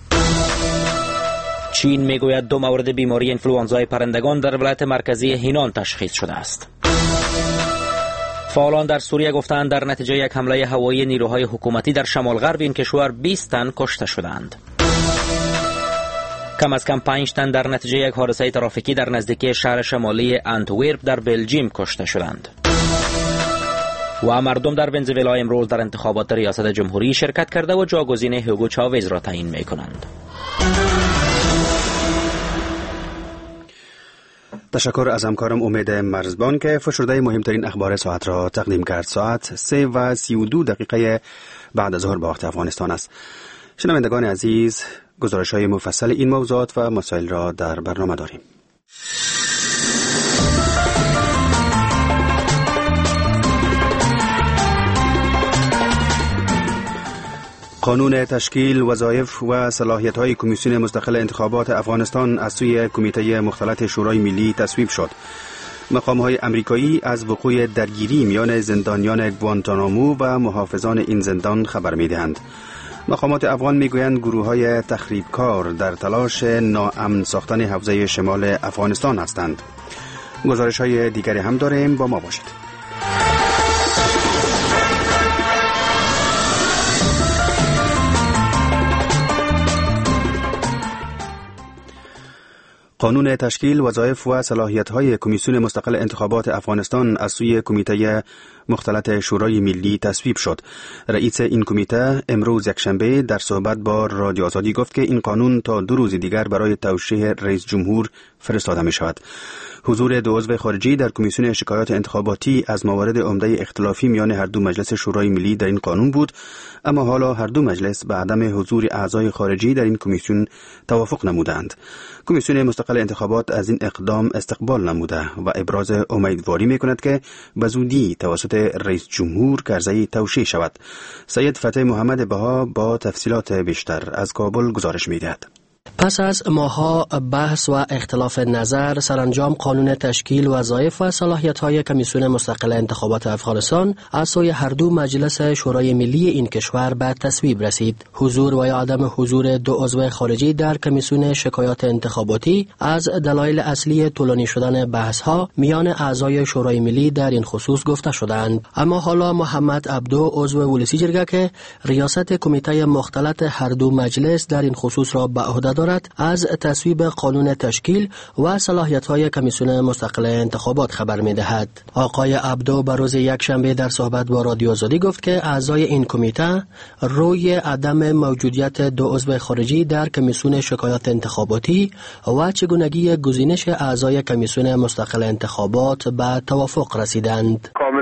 S5: چین میگوید دو مورد بیماری اینفلوئانزای پرندگان در ولایت مرکزی هینان تشخیص شده است. فعالان در سوریه گفتند در نتیجه یک حمله هوایی نیروهای حکومتی در شمال غرب این کشور بیست تن کشته شدند. کم از کم پنج تن در نتیجه یک حادثه ترافیکی در نزدیکی شهر شمالی انتورپ در بلژیم کشته شدند. و مردم در ونزوئلا امروز در انتخابات ریاست جمهوری شرکت کرده و جاگزین هوگو چاوز را تعیین می‌کنند.
S9: تشکر از همکارم امید مرزبان که فشرده مهمترین اخبار ساعت را تقدیم کرد. ساعت سه و سی و دو دقیقه بعد از ظهر به وقت افغانستان است. شنوندگان عزیز، گزارش های مفصل این موضوعات و مسائل را در برنامه داریم. قانون تشکیل وظایف و صلاحیت‌های کمیسیون مستقل انتخابات افغانستان از سوی کمیته مختلط شورای ملی تصویب شد. مقام‌های امریکایی از وقوع درگیری میان زندانیان گوانتانامو و محافظان این زندان خبر می‌دهند. مقامات افغان می‌گویند گروه‌های تخریبکار در تلاش ناامن ساختن حوزه شمال افغانستان هستند. گزارش‌های دیگری هم داریم، با ما باشید. قانون تشکیل وظایف و صلاحیت‌های کمیسیون مستقل انتخابات افغانستان از سوی کمیته مختلط شورای ملی تصویب شد. رئیس این کمیته امروز یکشنبه در صحبت با رادیو آزادی گفت که این قانون تا دو روز دیگر برای توشیح رئیس جمهور فرستاده می شود. حضور دو عضو خارجی در کمیسیون شکایات انتخاباتی از موارد عمده اختلافی میان هر دو مجلس شورای ملی در این قانون بود، اما حالا هر دو مجلس به عدم حضور اعضای خارجی در این کمیسیون توافق نمودند. کمیسیون مستقل انتخابات از این اقدام استقبال نموده و ابراز امیدواری میکند که به زودی توسط رئیس جمهور کرزی توشیح شود. سید فتح محمد بها با تفصیلات بیشتر از کابل گزارش میدهد.
S10: پس از ماه‌ها بحث و اختلاف نظر، سرانجام قانون تشکیل وظایف و صلاحیت‌های کمیسیون مستقل انتخابات افغانستان از سوی هر دو مجلس شورای ملی این کشور به تصویب رسید. حضور و یا عدم حضور دو عضو خارجی در کمیسیون شکایات انتخاباتی از دلایل اصلی طولانی شدن بحث‌ها میان اعضای شورای ملی در این خصوص گفته شدند. اما حالا محمد عبدو عضو ولسی جرگه که ریاست کمیته مختلط هر دو مجلس در این خصوص را به عهده دارد، از تصویب قانون تشکیل و صلاحیت‌های کمیسیون مستقل انتخابات خبر می‌دهد. آقای عبدو به روز یکشنبه در صحبت با رادیو آزادی گفت که اعضای این کمیته روی عدم موجودیت دو عضو خارجی در کمیسیون شکایات انتخاباتی و چگونگی گزینش اعضای کمیسیون مستقل انتخابات به توافق رسیدند.
S2: کاملا با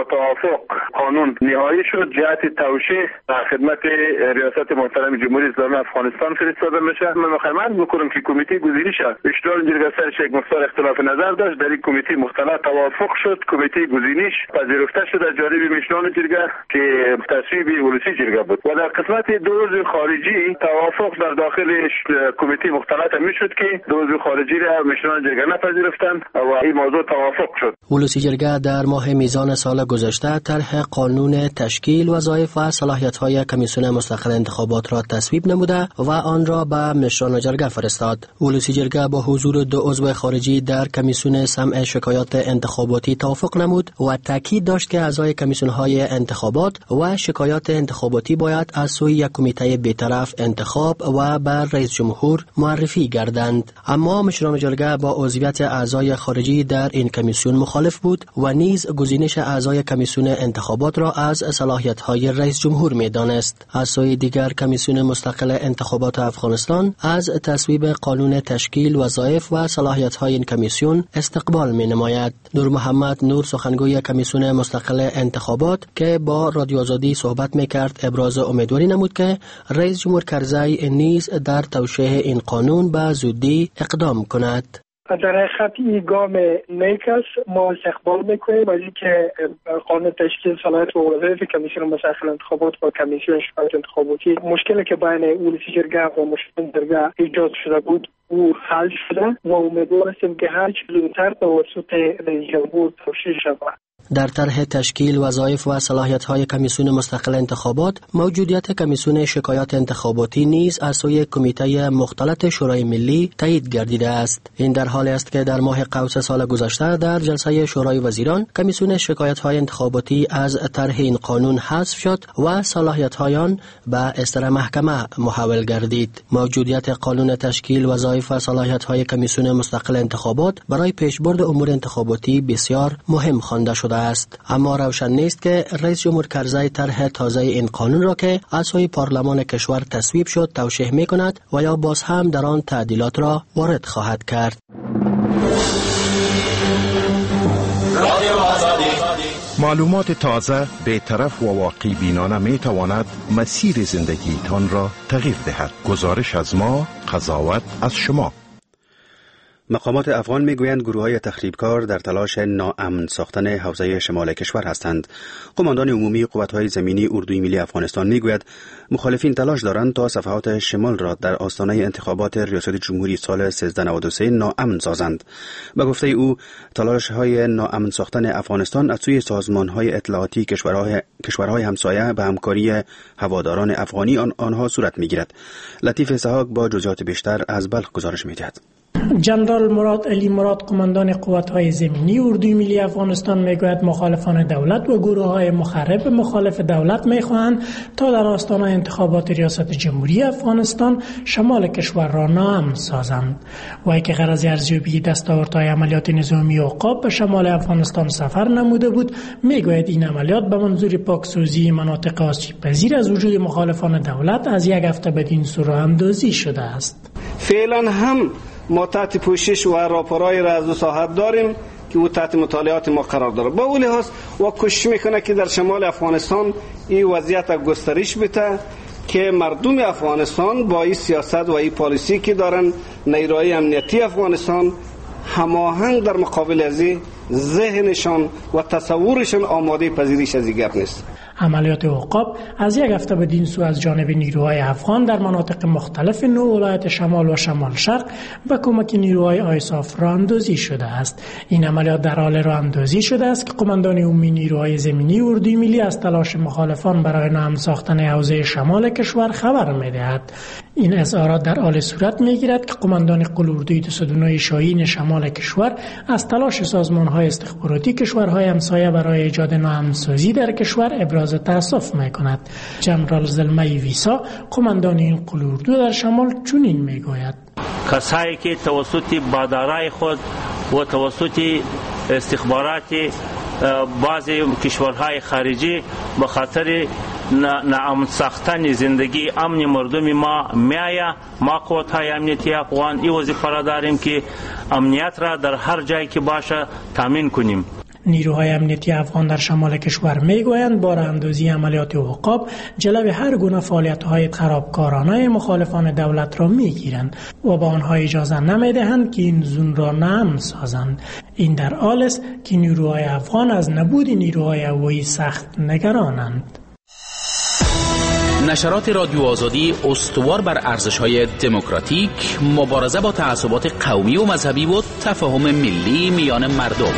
S2: توافق قانون نهایی شد، جهت توشیح در خدمت ریاست محترم جمهوری اسلامی افغانستان فرستاده میشه. من مخالفت میکنم که کمیته گزینش اشتغال جرگه سر شیخ مختار اختلاف نظر داشت، در این کمیته مختلط توافق شد، کمیته گزینش پذیرفته شد از جانب مشران جرگه که تصویب ولسی جرگه بود و در قسمت دو عضو خارجی توافق در داخل کمیته مختلط میشد که دو عضو خارجی را مشران جرگه نپذیرفتند و این موضوع توافق شد.
S10: ولسی جرگه در ماه میزان سال گذشته طرح قانون تشکیل وظایف و صلاحیت‌های کمیسیون مستقل انتخابات را تصویب نموده و آن را به مشران جرگه فرستاد. ولسی جرگه با حضور دو عضو خارجی در کمیسیون سمع شکایات انتخاباتی توافق نمود و تاکید داشت که اعضای کمیسیون‌های انتخابات و شکایات انتخاباتی باید از سوی یک کمیته بی‌طرف انتخاب و بر رئیس جمهور معرفی گردند. اما مشران جرگه با عضویت اعضای خارجی در این کمیسیون مخالف بود و نیز گزینش اعضای کمیسیون انتخابات را از صلاحیت‌های رئیس جمهور می‌دانست. از سوی دیگر کمیسیون مستقل انتخابات افغانستان از تصویب قانون تشکیل وظایف و صلاحیت‌های این کمیسیون استقبال می‌نماید. نور محمد نور سخنگوی کمیسیون مستقل انتخابات که با رادیو آزادی صحبت می‌کرد ابراز امیدواری نمود که رئیس جمهور کرزی نیز در توشیح این قانون به زودی اقدام کند.
S11: در حقیقت این گام نیک است. ما استقبال میکنیم از اینکه قانون تشکیل صلاحیت و وظایف کمیسیون مستقل انتخابات و کمیسیون شکایات انتخاباتی مشکلی که بین ولسی جرگه و مشران جرگه ایجاد شده بود او حل شده و امیدوار هستیم که هر چه زودتر توسط رئیس جمهور توشیح شود.
S10: در طرح تشکیل وظایف و صلاحیت‌های کمیسیون مستقل انتخابات موجودیت کمیسیون شکایات انتخاباتی نیز از سوی کمیته مختلط شورای ملی تایید گردیده است. این در حالی است که در ماه قوس سال گذشته در جلسه شورای وزیران کمیسیون شکایت‌های انتخاباتی از طرح این قانون حذف شد و صلاحیت‌های آن به اصدار محکمه محول گردید. موجودیت قانون تشکیل وظایف و صلاحیت‌های کمیسیون مستقل انتخابات برای پیشبرد امور انتخاباتی بسیار مهم خوانده شده است. اما روشن نیست که رئیس جمهور کرزی طرح تازه این قانون را که از سوی پارلمان کشور تصویب شد توشیح می کند و یا باز هم در آن تعدیلات را وارد خواهد کرد.
S12: معلومات تازه، بی‌طرف و واقع بینانه می تواند مسیر زندگی تان را تغییر دهد. گزارش از ما، قضاوت از شما.
S9: مقامات افغان میگویند گروه‌های تخریبکار در تلاش ناامن ساختن حوزه شمال کشور هستند. قماندان عمومی قوت‌های زمینی اردوی ملی افغانستان میگوید مخالفین تلاش دارند تا صفحات شمال را در آستانه انتخابات ریاست جمهوری سال سیزده نود و سه ناامن سازند. به گفته او تلاش‌های ناامن ساختن افغانستان از سوی سازمان‌های اطلاعاتی کشورهای کشورهای همسایه به همکاری هواداران افغانی آن آنها صورت میگیرد. لطیف اسحاق با جزئیات بیشتر از بلخ گزارش می‌دهد.
S13: جنرال مراد علی مراد قماندان قوت‌های زمینی اردوی ملی افغانستان میگوید مخالفان دولت و گروه‌های مخرب مخالف دولت میخواهند تا در آستانه انتخابات ریاست جمهوری افغانستان شمال کشور را ناامن سازند. وی که غرض ارزیابی دستاوردهای عملیات نظامی عقاب به شمال افغانستان سفر نموده بود، میگوید این عملیات به منظور پاکسازی مناطق آسیب پذیر از وجود مخالفان دولت از یک هفته بدین سو راه اندازی شده است.
S14: فعلا هم ما تحت پوشش و راپورای را از دو ساحت داریم که او تحت مطالعات ما قرار داره. با اون لحاظ و کوشش میکنه که در شمال افغانستان این وضعیت گسترش بده که مردم افغانستان با این سیاست و این پالیسی که دارن نیروهای امنیتی افغانستان هماهنگ در مقابل از ذهنشان و تصورشان آماده پذیرش از این گپ نیست.
S13: عملیات عقاب از یک هفته بدین سو از جانب نیروهای افغان در مناطق مختلف نو ولایت شمال و شمال شرق به کمک نیروهای آیساف راه اندازی شده است. این عملیات در حال راه اندازی شده است که قماندان عمومی نیروهای زمینی اردوی ملی از تلاش مخالفان برای ناامن ساختن حوزه شمال کشور خبر می‌دهد. این اظهارات در حال صورت می‌گیرد که قماندان قل اردوی دویست و نه شاهین شمال کشور از تلاش سازمان‌های استخباراتی کشورهای همسایه برای ایجاد ناامن‌سازی در کشور ابراز تأسف می‌کند. جنرال زلمه ویسا قماندان این قل اردو در شمال چنین می‌گوید:
S15: کسایی که توسط بادارای خود و توسط استخبارات بعضی کشورهای خارجی به خاطر ناامن ساختن زندگی امن مردم ما میآید، ما قوت‌های امنیتی افغان این وظیفه را داریم که امنیت را در هر جایی که باشه تامین کنیم.
S13: نیروهای امنیتی افغان در شمال کشور میگویند با راه‌اندازی عملیات عقاب جلوی هر گونه فعالیت‌های خرابکارانه مخالفان دولت را میگیرند و با آنها اجازه نمیدهند که این زون را نرم سازند. این در حالی است که نیروهای افغان از نبود نیروهای هوایی سخت نگرانند.
S6: نشرات رادیو آزادی استوار بر ارزش‌های دموکراتیک، مبارزه با تعصبات قومی و مذهبی و تفاهم ملی میان مردم.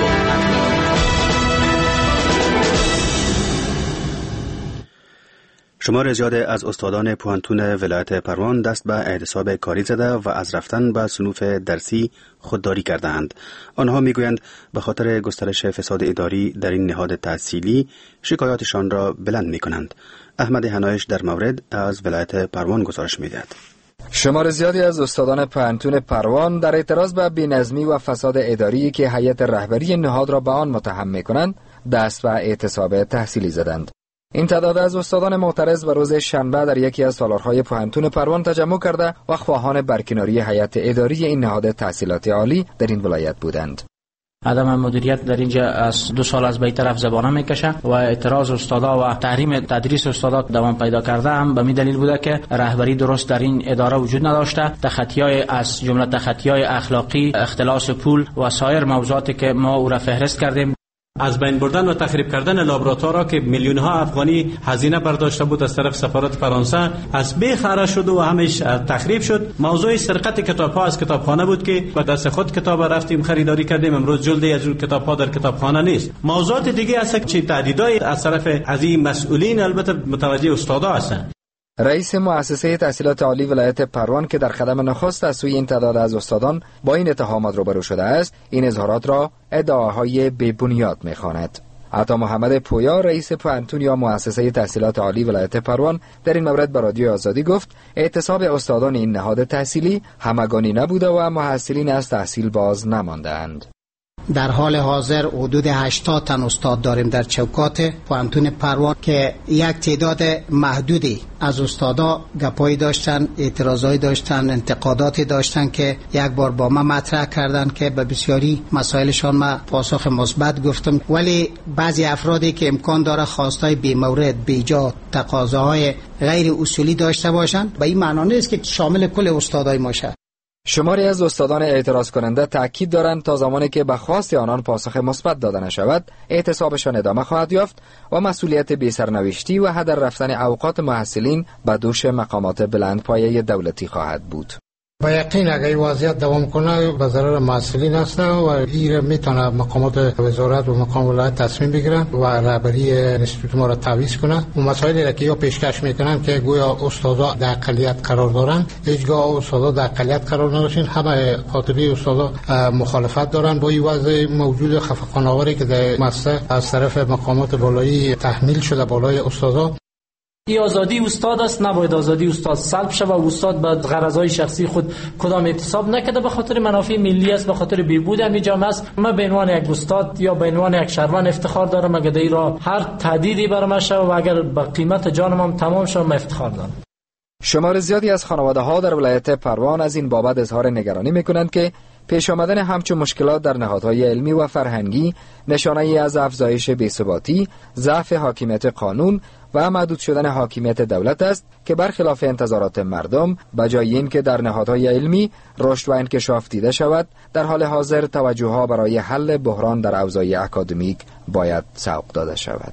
S9: شمار زیاد از استادان پوهنتون ولایت پروان دست به اعتصاب کاری زده و از رفتن به صنوف درسی خودداری کردند. آنها میگویند به خاطر گسترش فساد اداری در این نهاد تحصیلی شکایاتشان را بلند میکنند. احمد هنایش در مورد از ولایت پروان گزارش میدهد.
S16: شمار زیادی از استادان پوهنتون پروان در اعتراض به بی‌نظمی و فساد اداری که هیئت رهبری نهاد را به آن متهم میکنند دست به اعتصاب تحصیلی زدند. این تعداد از استادان معترض به روز شنبه در یکی از تالارهای پوهنتون پروان تجمع کرده و خواهان برکناری هیئت اداری این نهاد تحصیلات عالی در این ولایت بودند.
S17: عدم مدیریت در اینجا از دو سال از بی‌طرف زبانه میکشه و اعتراض استادا و تحریم تدریس استادا دوام پیدا کرده هم به می دلیل بوده که رهبری درست در این اداره وجود نداشته. تخطی‌های از جمله تخطی‌های اخلاقی، اختلاس پول و سایر موضوعاتی که ما او را فهرست کردیم.
S18: از بین بردن و تخریب کردن لابراتوارها که میلیون ها افغانی هزینه برداشته بود از طرف سفارت فرانسه از بیخاره شد و همش تخریب شد. موضوع سرقت کتاب‌ها از کتابخانه بود که با دست خود کتاب رفتیم خریداری کردیم، امروز جلدی از اون کتاب‌ها در کتابخانه نیست. موضوعات دیگه هست که تهدیدای از طرف از این مسئولین البته متوجه استادا هستند.
S16: رئیس مؤسسه تحصیلات عالی ولایت پروان که در قدم نخست از سوی این تعداد از استادان با این اتهامات روبرو شده است، این اظهارات را ادعاهای بی‌بنیاد می‌خواند. عطا محمد پویا رئیس پوهنتون یا مؤسسه تحصیلات عالی ولایت پروان در این مورد به رادیو آزادی گفت اعتصاب استادان این نهاد تحصیلی همگانی نبوده و محصلین از تحصیل باز نماندند.
S19: در حال حاضر حدود هشتاد تن استاد داریم در چوکات پوهنتون پروان که یک تعداد محدودی از استادا گپایی داشتن، اعتراضایی داشتن، انتقاداتی داشتن که یک بار با ما مطرح کردن که به بسیاری مسائلشان ما پاسخ مثبت گفتم، ولی بعضی افرادی که امکان داره خواستای بی مورد، بی جا، تقاضاهای غیر اصولی داشته باشن، به این معنی نیست که شامل کل استادای ما شه.
S16: شماری از استادان اعتراض کننده تاکید دارند تا زمانی که به خواست آنان پاسخ مثبت داده نشود اعتصابشان ادامه خواهد یافت و مسئولیت بی سرنوشتی و هدر رفتن اوقات محصلین به دوش مقامات بلندپایه دولتی خواهد بود.
S20: با یقین اگر این وضعیت دوام کنه به ضرر محصلین است و این میتونه مقامات وزارت و مقام ولایت تصمیم بگیرن و رهبری انستیتوت ما را تعویض کنه و مسائلی که یا پیشکش میکنن که گویا استادا در اقلیت قرار دارن، هیچگاه استادا در اقلیت قرار نداشتن، همه خاطبی استادا مخالفت دارن با این وضع موجود خفقان آوری که در مؤسسه از طرف مقامات بالایی تحمیل شده بالای استادا.
S17: این آزادی استاد است، نباید آزادی استاد سلب شود و استاد به غرضهای شخصی خود کدام اعتصاب نکرده، به خاطر منافع ملی است، به خاطر بهبود همین جامعه است. من به عنوان یک استاد یا به عنوان یک شهروند افتخار دارم اگر در را هر تهدیدی برام شود و اگر به قیمت جانم هم تمام شود من افتخار دارم.
S16: شمار زیادی از خانواده ها در ولایت پروان از این بابت اظهار نگرانی میکنند که پیش آمدن همچون مشکلات در نهادهای علمی و فرهنگی نشانه ای از افزایش بی‌ثباتی، ضعف حاکمیت قانون و محدود شدن حاکمیت دولت است که برخلاف انتظارات مردم بجای این که در نهادهای علمی رشد و انکشاف دیده شود، در حال حاضر توجه‌ها برای حل بحران در حوزه اکادمیک باید سوق داده شود.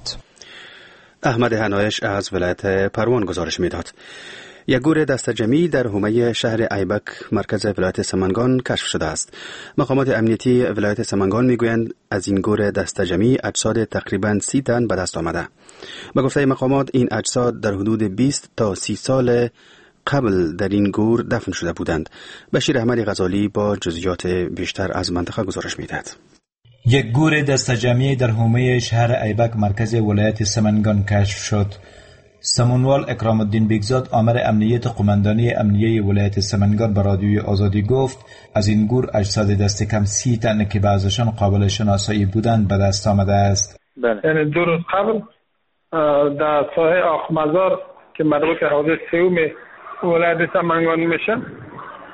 S9: احمد هنایش از ولایت پروان گزارش میداد. یک گور دسته‌جمعی در حومه شهر ایبک مرکز ولایت سمنگان کشف شده است. مقامات امنیتی ولایت سمنگان میگویند از این گور دسته‌جمعی اجساد تقریباً سی تن به دست آمده. به گفته مقامات این اجساد در حدود بیست تا سی سال قبل در این گور دفن شده بودند. بشیر احمد غزالی با جزئیات بیشتر از منطقه گزارش میدهد.
S21: یک گور دسته‌جمعی در حومه شهر ایبک مرکز ولایت سمنگان کشف شد. سمونوال اکرام الدین بیگزاد آمر امنیت قماندانی امنیه ولایت سمنگان به رادیوی آزادی گفت از این گور اجساد دست کم سی تن که بعضشان قابل شناسایی بودند به دست آمده است.
S11: بله. یعنی دو روز قبل در ساحه آخمزار که مربوط به حوزه سوم ولایت سمنگان میشه،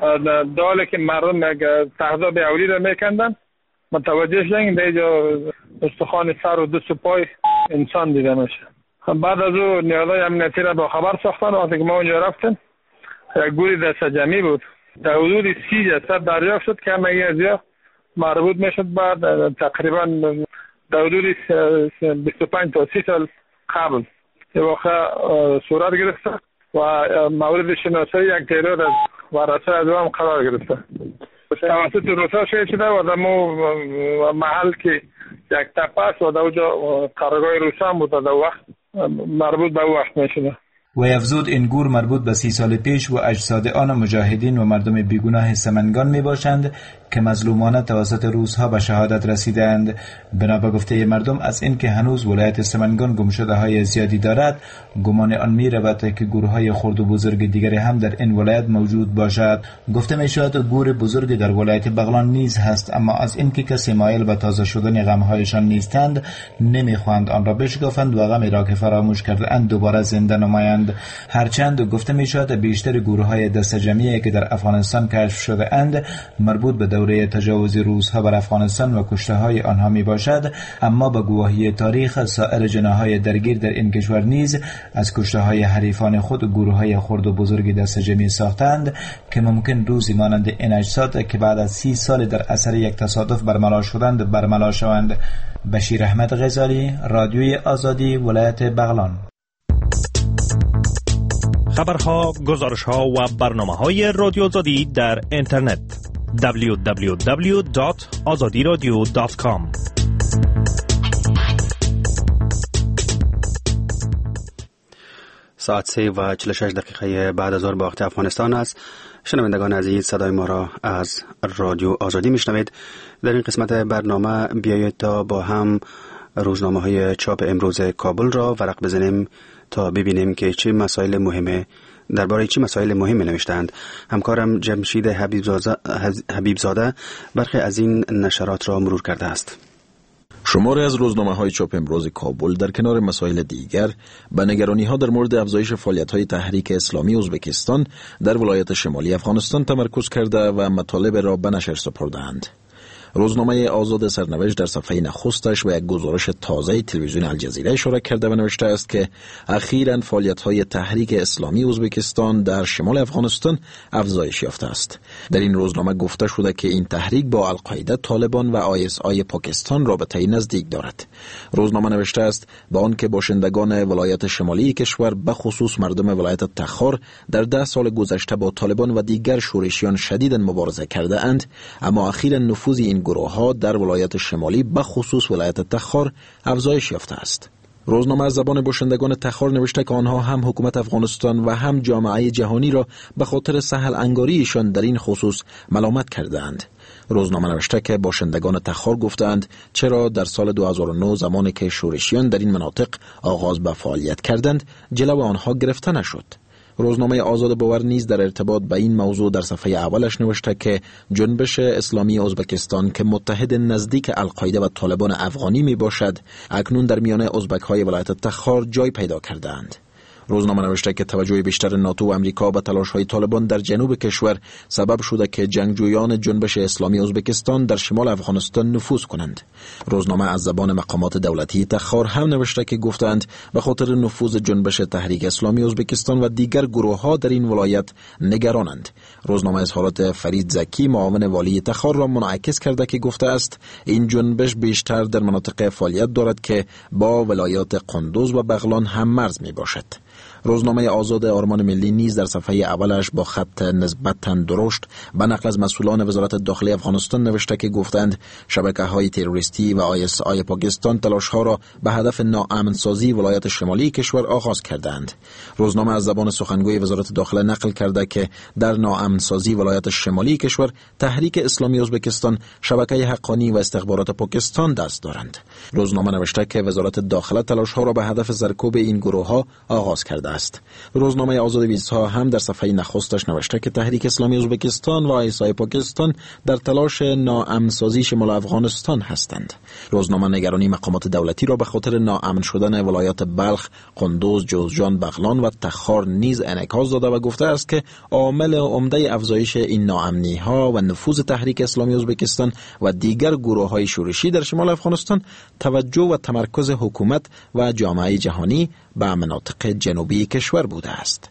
S11: داله که مردم تغذیه بیولی را میکندن، متوجه شدن اینجا استخوان سر و دست و پای انسان دیده میشه. بعد از او نیروهای امنیتی را با خبر ساختن. وقتی که ما اونجا رفتیم یک گوری دست جمعی بود در حدود سی جسد دریافت شد که همه از یا مربوط میشد بعد تقریبا در حدود بیست و پنج تا سی سال قبل این واقع صورت گرفته و مورد شناسایی یک تعداد از ورثه از هم قرار گرفته. توسط روسا شاید شده و در محل که یک تپه است و در اونجا قرارگاه روسا هم بود در وقت مربوط به وقت میشده.
S21: و افزود این گور مربوط به سی سال پیش و اجساد آن مجاهدین و مردم بیگناه سمنگان می باشند که مظلومانه توسط روس‌ها به شهادت رسیدند. بنا به گفته مردم از اینکه هنوز ولایت سمنگان گمشده‌های زیادی دارد، گمان آن می رود که گورهای خرد و بزرگ دیگری هم در این ولایت موجود باشد. گفته می شود گور بزرگی در ولایت بغلان نیز هست، اما از اینکه کسی مایل به تازه شدن غم‌هایشان نیستند، نمی‌خواهند آن را بشکافند و غمی را که فراموش کرده‌اند دوباره زنده نمایند. هرچند گفته می شود بیشتر گورهای دسته جمعی که در افغانستان کشف شده اند مربوط به دوره تجاوز روس‌ها بر افغانستان و کشته‌های آنها می باشد، اما با گواهی تاریخ سایر جناح‌های درگیر در این کشور نیز از کشته‌های حریفان خود گورهای خرد و بزرگ دسته جمعی ساختند که ممکن روزی مانند این اجساد که بعد از سی سال در اثر یک تصادف برملا شدند برملا شوند. بشیر احمد غزالی، رادیوی آزادی، ولایت بغلان.
S3: خبرها، گزارش‌ها و برنامه‌های رادیو آزادی در اینترنت دبلیو دبلیو دبلیو دات آزادی رادیو دات کام.
S9: ساعت سه و چهل و شش دقیقه بعد از ظهر به وقت افغانستان است. شنوندگان عزیز، صدای ما را از رادیو آزادی میشنوید. در این قسمت برنامه بیایید تا با هم روزنامه های چاپ امروز کابل را ورق بزنیم تا ببینیم که چه مسائل مهمه درباره چه مسائل مهمی نوشتند. همکارم جمشید حبیبزاده برخی از این نشرات را مرور کرده است.
S22: شماری از روزنامه‌های چاپ امروز کابل در کنار مسائل دیگر به نگرانی‌ها در مورد افزایش فعالیت‌های تحریک اسلامی ازبکستان در ولایت شمالی افغانستان تمرکز کرده و مطالب را به نشر سپردند. روزنامه آزاد سرنوشت در صفحه نخستش و یک گزارش تازه تلویزیون الجزیره اشاره کرده و نوشته است که اخیراً فعالیت‌های تحریک اسلامی ازبکستان در شمال افغانستان افزایش یافته است. در این روزنامه گفته شده که این تحریک با القاعده، طالبان و آی اس آی پاکستان رابطه نزدیک دارد. روزنامه نوشته است با آنکه باشندگان ولایت شمالی کشور به خصوص مردم ولایت تخار در ده سال گذشته با طالبان و دیگر شورشیان شدیداً مبارزه کرده اند، اما اخیراً نفوذ این گروه ها در ولایت شمالی به خصوص ولایت تخار افزایش یافته است. روزنامه از زبان باشندگان تخار نوشته که آنها هم حکومت افغانستان و هم جامعه جهانی را به خاطر سهل انگاریشان در این خصوص ملامت کردند. روزنامه نوشته که باشندگان تخار گفتند چرا در سال دو هزار و نه زمانی که شورشیان در این مناطق آغاز به فعالیت کردند جلو آنها گرفته نشد. روزنامه آزاد باور نیز در ارتباط با این موضوع در صفحه اولش نوشته که جنبش اسلامی ازبکستان که متحد نزدیک القاعده و طالبان افغانی می باشد اکنون در میان ازبک های ولایت تخار جای پیدا کردند. روزنامه نوشته که توجه بیشتر ناتو و امریکا به تلاش‌های طالبان در جنوب کشور سبب شده که جنگجویان جنبش اسلامی ازبکستان در شمال افغانستان نفوذ کنند. روزنامه از زبان مقامات دولتی تخار هم نوشته که گفتند به خاطر نفوذ جنبش تحریک اسلامی ازبکستان و دیگر گروه‌ها در این ولایت نگرانند. روزنامه اظهارات فرید زکی معاون والی تخار را منعکس کرده که گفته است این جنبش بیشتر در مناطق فعالیت دارد که با ولایات قندوز و بغلان هم مرز می باشد. روزنامه آزاد آرمان ملی نیز در صفحه اولش با خط نسبتاً درشت به نقل از مسئولان وزارت داخلی افغانستان نوشته که گفتند شبکه‌های تروریستی و آی اس آی پاکستان تلاش‌ها را به هدف ناامن‌سازی ولایت شمالی کشور آغاز کردند. روزنامه از زبان سخنگوی وزارت داخله نقل کرده که در ناامن‌سازی ولایت شمالی کشور تحریک اسلامی ازبکستان، شبکه حقانی و استخبارات پاکستان دست دارند. روزنامه نوشته که وزارت داخله تلاش‌ها را به هدف سرکوب این گروه‌ها آغاز کرده داده است. روزنامه آزادی بیست ها هم در صفحه نخستش نوشته که تحریک اسلامی ازبکستان و آی اس آی پاکستان در تلاش ناامن‌سازی شمال افغانستان هستند. روزنامه نگرانی مقامات دولتی را به خاطر ناامن شدن ولایات بلخ، قندوز، جوزجان، بغلان و تخار نیز انعکاس داده و گفته است که عامل عمده افزایش این ناامنی ها و نفوذ تحریک اسلامی ازبکستان و دیگر گروه های شورشی در شمال افغانستان توجه و تمرکز حکومت و جامعه جهانی به مناطق جنوبی کشور بوده است.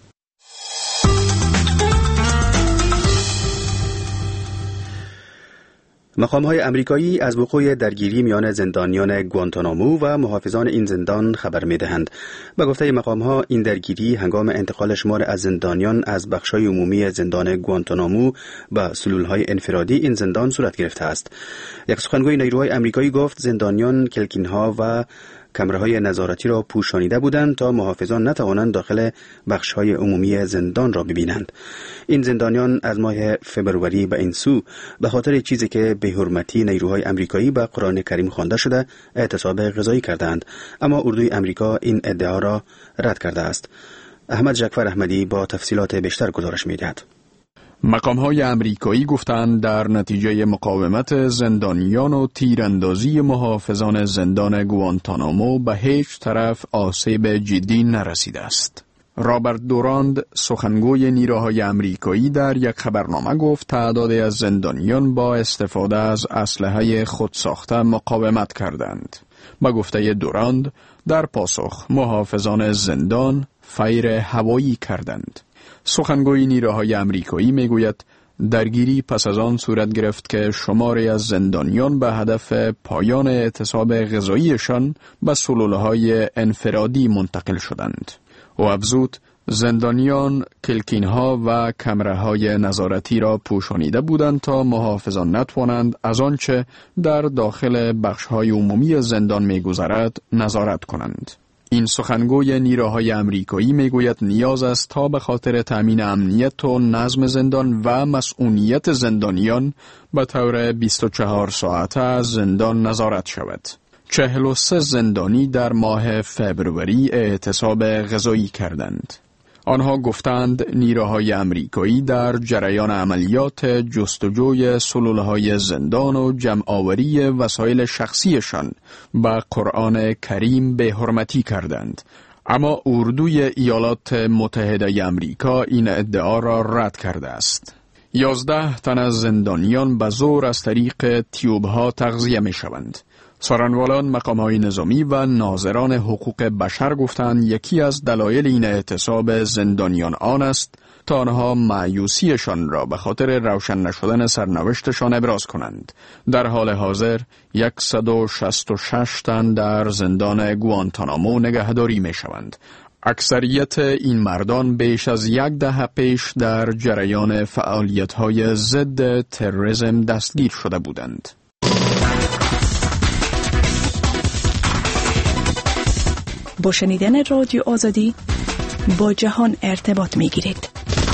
S9: مقام‌های امریکایی از وقوع درگیری میان زندانیان گوانتانامو و محافظان این زندان خبر می‌دهند. به گفته مقام‌ها این درگیری هنگام انتقال شمار از زندانیان از بخش‌های عمومی زندان گوانتانامو به سلول‌های انفرادی این زندان صورت گرفته است. یک سخنگوی نیروهای امریکایی گفت زندانیان کلکین‌ها و کمره‌های نظارتی را پوشانیده بودند تا محافظان نتوانند داخل بخش‌های عمومی زندان را ببینند. این زندانیان از ماه فبروری به این سو به خاطر چیزی که به حرمتی نیروهای امریکایی به قرآن کریم خوانده شده اعتصاب غذایی کردند، اما اردوی امریکا این ادعا را رد کرده است. احمد جعفر احمدی با تفصیلات بیشتر گزارش می‌دهد.
S1: مقام‌های امریکایی گفتند در نتیجه مقاومت زندانیان و تیراندازی محافظان زندان گوانتانامو به هیچ طرف آسیب جدی نرسیده است. رابرت دوراند سخنگوی نیروهای امریکایی در یک خبرنامه گفت تعدادی از زندانیان با استفاده از اسلحه خودساخته مقاومت کردند. با گفته دوراند در پاسخ محافظان زندان فیر هوایی کردند. سخنگوی نیروهای امریکایی میگوید درگیری پس از آن صورت گرفت که شماری از زندانیان به هدف پایان اعتصاب غذاییشان به سلولهای انفرادی منتقل شدند. او افزود زندانیان کلکینها و کمره‌های نظارتی را پوشانیده بودند تا محافظان نتوانند از آنچه در داخل بخش‌های عمومی زندان می‌گذرد نظارت کنند. این سخنگوی نیروهای امریکایی میگوید نیاز است تا به خاطر تامین امنیت و نظم زندان و مسئولیت زندانیان به طور بیست و چهار ساعته از زندان نظارت شود. چهل و سه زندانی در ماه فبروری اعتصاب غذایی کردند. آنها گفتند نیروهای امریکایی در جریان عملیات جستجوی سلولهای زندان و جمع‌آوری وسایل شخصیشان به قرآن کریم به حرمتی کردند. اما اردوی ایالات متحده امریکا این ادعا را رد کرده است. یازده تن از زندانیان به زور از طریق تیوب‌ها تغذیه می شوند. سخنوران مقام‌های نظامی و ناظران حقوق بشر گفتند یکی از دلایل این اعتصاب زندانیان آن است تا آنها مایوسیشان را به خاطر روشن نشدن سرنوشتشان ابراز کنند. در حال حاضر صد و شصت و شش تن در زندان گوانتانامو نگهداری می شوند. اکثریت این مردان بیش از یک دهه پیش در جریان فعالیت‌های ضد تروریسم دستگیر شده بودند.
S4: با شنیدن رادیو آزادی با جهان ارتباط می گیرید.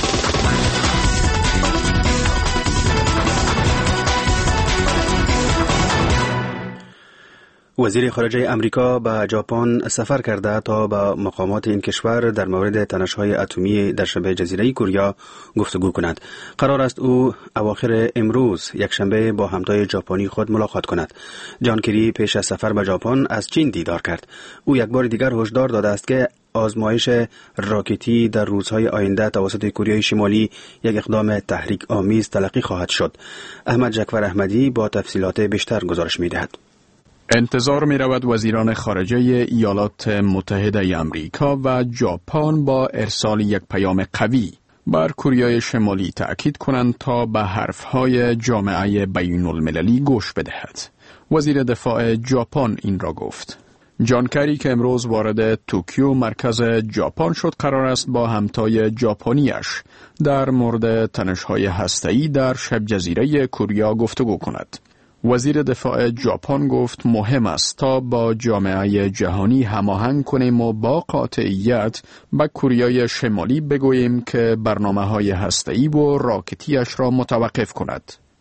S9: وزیر خارجه امریکا به ژاپن سفر کرده تا با مقامات این کشور در مورد تنش‌های اتمی در شبه جزیره کوریا گفتگو کند. قرار است او اواخر امروز یکشنبه با همتای ژاپنی خود ملاقات کند. جان کری پیش از سفر به ژاپن از چین دیدار کرد. او یک بار دیگر هشدار داده است که آزمایش راکتی در روزهای آینده توسط کره شمالی یک اقدام تحریک آمیز تلقی خواهد شد. احمد جعفر احمدی با تفصیلات بیشتر گزارش می‌دهد.
S1: انتظار می رود وزیران خارجه ایالات متحده امریکا و ژاپن با ارسال یک پیام قوی بر کره شمالی تأکید کنند تا به حرفهای جامعه بین المللی گوش بدهد. وزیر دفاع ژاپن این را گفت. جان کری که امروز وارد توکیو مرکز ژاپن شد قرار است با همتای ژاپنیش در مورد تنش‌های هسته‌ای در شبه جزیره کوریا گفتگو کند. وزیر دفاع ژاپن گفت مهم است تا با جامعه جهانی هماهنگ کنیم و با قاطعیت به کره شمالی بگوییم که برنامه‌های هسته‌ای و راکتیش را متوقف کند.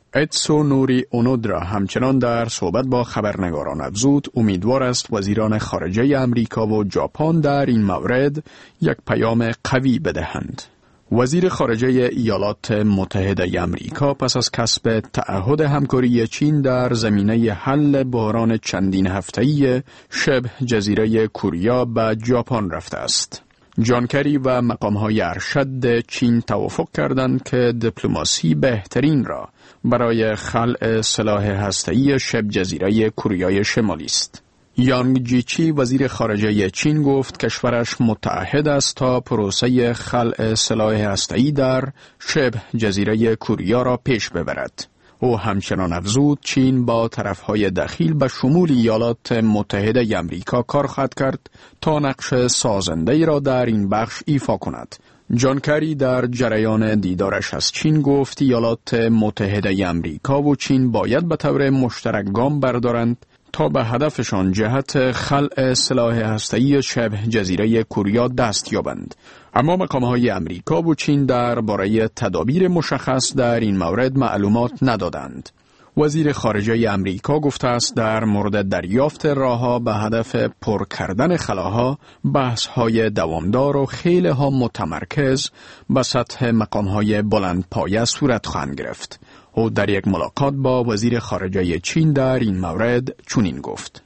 S1: ادسو نوری اونودرا همچنان در صحبت با خبرنگاران افزود امیدوار است وزیران خارجه امریکا و ژاپن در این مورد یک پیام قوی بدهند. وزیر خارجه ایالات متحده امریکا پس از کسب تعهد همکاری چین در زمینه حل بحران چندین هفته‌ای شبه جزیره کوریا به ژاپن رفته است. جان کری و مقام‌های ارشد چین توافق کردند که دیپلماسی بهترین را برای خلع سلاح هسته‌ای شبه جزیره کوریای شمالی است. یانگ جیچی وزیر خارجه چین گفت کشورش متعهد است تا پروسه خلع سلاح هسته‌ای در شبه جزیره کوریا را پیش ببرد. او همچنان افزود چین با طرفهای دخیل به شمول ایالات متحده امریکا کار خواهد کرد تا نقش سازنده را در این بخش ایفا کند. جان کری در جریان دیدارش از چین گفت ایالات متحده امریکا و چین باید به طور مشترک گام بردارند تا به هدفشان جهت خلع سلاح هسته‌ای شبه جزیره کوریا دست یابند. اما مقام‌های امریکا و چین درباره تدابیر مشخص در این مورد معلومات ندادند. وزیر خارجه امریکا گفته است در مورد دریافت راه‌ها به هدف پر کردن خلاها بحث‌های دوامدار و خیلی ها متمرکز به سطح مقام‌های بلندپایه صورت خواهند گرفت. او در یک ملاقات با وزیر خارجه چین در این مورد چنین گفت: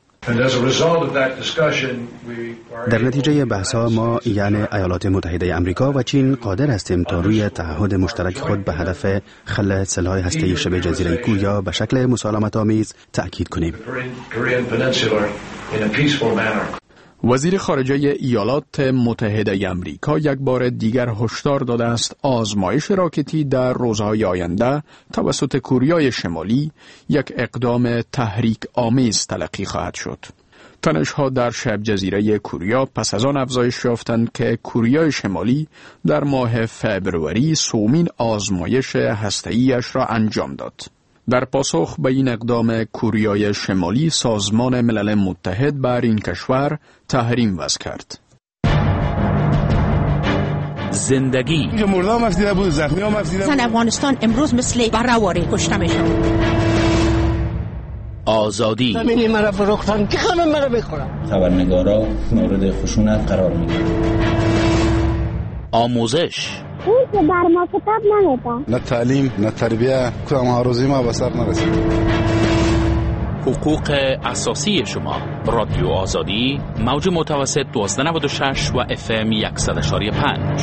S9: در نتیجه بحث‌ها ما یعنی ایالات متحده امریکا و چین قادر هستیم تا روی تعهد مشترک خود به هدف خلع سلاح هسته‌ای شبه جزیره کوریا به شکل مسالمت‌آمیز تأکید کنیم.
S1: وزیر خارجه ایالات متحده امریکا یک بار دیگر هشدار داده است آزمایش راکتی در روزهای آینده توسط کوریای شمالی یک اقدام تحریک آمیز تلقی خواهد شد. تنش‌ها در شبه جزیره کوریا پس از آن افزایش یافتند که کوریای شمالی در ماه فبروری سومین آزمایش هسته‌ایش را انجام داد. در پاسخ به این اقدام کوریای شمالی سازمان ملل متحد بر این کشور تحریم وضع کرد.
S7: زندگی
S8: اینجا مردا هم افزیده بود، زخمی هم افزیده بود.
S7: زن افغانستان امروز مثل بررواری کشته میشن. آزادی
S23: زمینی مرا فروختن که خانم مرا بخورم.
S24: خبرنگارا مورد خشونت قرار میگیرن.
S7: آموزش
S25: اون که بر ما کتاب نمیده.
S8: نه تعلیم نه تربیه کدام آرزوی ما به سر نرسید.
S7: حقوق اساسی شما. رادیو آزادی موج متوسط دوازده نود و شش و اف ام صد و یک و پنج.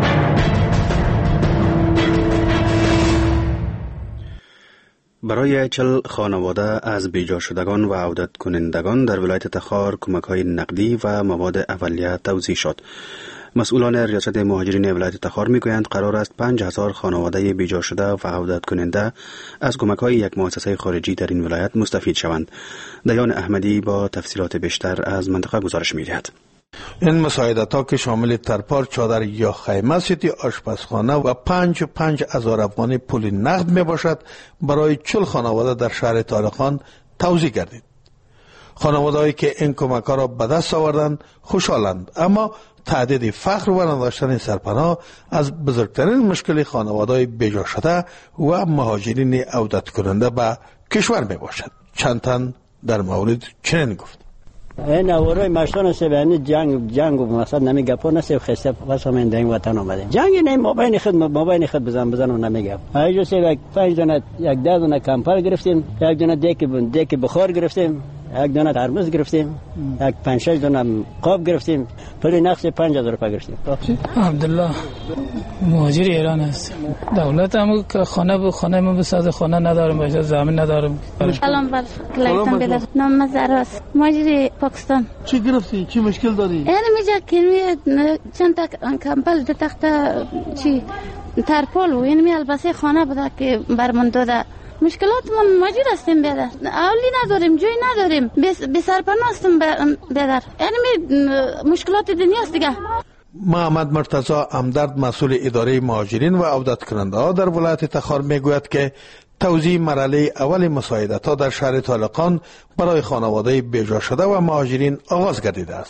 S9: برای چل خانواده از بیجا شدگان و عودت کنندگان در ولایت تخار کمک‌های نقدی و مواد اولیه توزیع شد. مسئولان ریاست مهاجرین ولایت تخار میگویند قرار است پنج هزار خانواده بیجا شده و عودت کننده از کمک‌های یک مؤسسه خارجی در این ولایت مستفید شوند. دیان احمدی با تفصیلات بیشتر از منطقه گزارش می‌دهد.
S26: این مساعدت‌ها که شامل ترپار، چادر یا خیمه، سیتی آشپزخانه و پنج پنج هزار افغانی پول نقد می باشد برای چل خانواده در شهر طالقان توزیع گردید. خانواده‌هایی که این کمک‌ها را به دست آوردند خوشحالند، اما تعداد فقر و نداشتن سرپناه از بزرگترین مشکل خانواده‌های بیجا شده و مهاجرین عودت کننده به کشور می باشد. چند تن در مورد چنین گفت:
S27: این اورای مشتان سبانی جنگ جنگ و مثلا نمیگه پو نسیب خسته واسه من در وطن اومده جنگ نه مابین خود مابین خود بزن بزن و نمیگه هایجو سه پنج دونه یک ده دونه کمپر گرفتیم، یک دونه دیک دیک بخار گرفتیم، یک دونه ترمز گرفتیم، یک پنج شش دونه قاب گرفتیم، پول نقص پنج هزار روپیه گرفتیم.
S28: عبدالله مهاجر ایران است. دولت هم که خانه به خانه من بسازه، خانه ندارم، باشه زمین ندارم.
S29: سلام بر کلیتم بدر نام مزاراست. مهاجر پاکستان.
S8: چی گرفتی؟ چی مشکل داری؟
S29: یعنی میجا که چند تا کمپل ده تخت چی ترپول و یعنی می البسه خانه بوده که برمون داده. مشکلات من ماجور هستیم بیادر، اولی نداریم، جوی نداریم، بی سرپناه هستیم بیادر، یعنی مشکلات دنیا است دیگه.
S26: محمد مرتضی امدرد مسئول اداره مهاجرین و عودت کننده ها در ولایت تخار میگوید که توزیع مرحله اول مساعدت ها در شهر طالقان برای خانواده بیجا شده و مهاجرین آغاز گردیده است.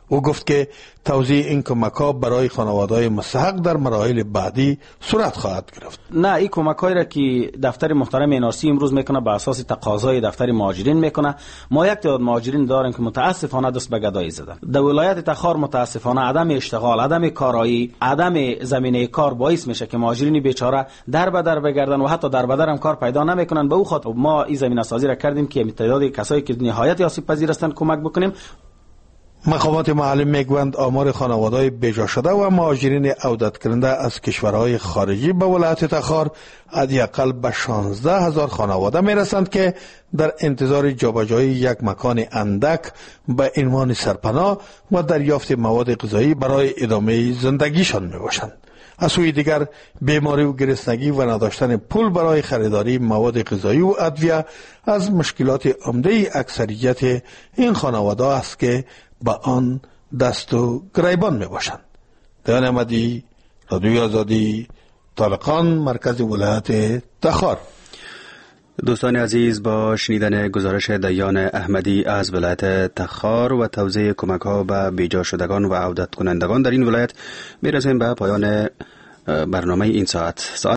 S26: او گفت که توزیع این کمک ها برای خانواده‌های مستحق در مراحل بعدی صورت خواهد گرفت.
S2: نه، این کمک هایی را که دفتر محترم ان آر سی امروز میکنه به اساس تقاضای دفتر مهاجرین میکنه. ما یک تعداد مهاجرین داریم که متاسفانه دست به گدایی زدن. در ولایت تخار متاسفانه عدم اشتغال، عدم کارایی، عدم زمینه کار باعث میشه که مهاجرین بیچاره در به در بگردن و حتی در به در هم کار پیدا نمیکنن. به او خاطر ما این زمینه سازی را کردیم که تعداد کسایی که نهایت آسیب پذیر هستند کمک بکنیم.
S26: مقامات محلی میگویند آمار خانواده‌های بیجا شده و مهاجرین عودت کننده از کشورهای خارجی به ولایت تخار حداقل به شانزده هزار خانواده میرسند که در انتظار جابجایی یک مکان اندک به عنوان سرپناه و دریافت مواد غذایی برای ادامه زندگیشان میباشند. از سوی دیگر بیماری و گرسنگی و نداشتن پول برای خریداری مواد غذایی و ادویه از مشکلات عمده اکثریت این خانواده است که با آن دست و گریبان می باشند. دیان احمدی، رادیوی آزادی، طالقان، مرکز ولایت تخار.
S9: دوستان عزیز، با شنیدن گزارش دیان احمدی از ولایت تخار و توزیع کمک ها به بیجا شدگان و عودت کنندگان در این ولایت میرسیم به پایان برنامه این ساعت.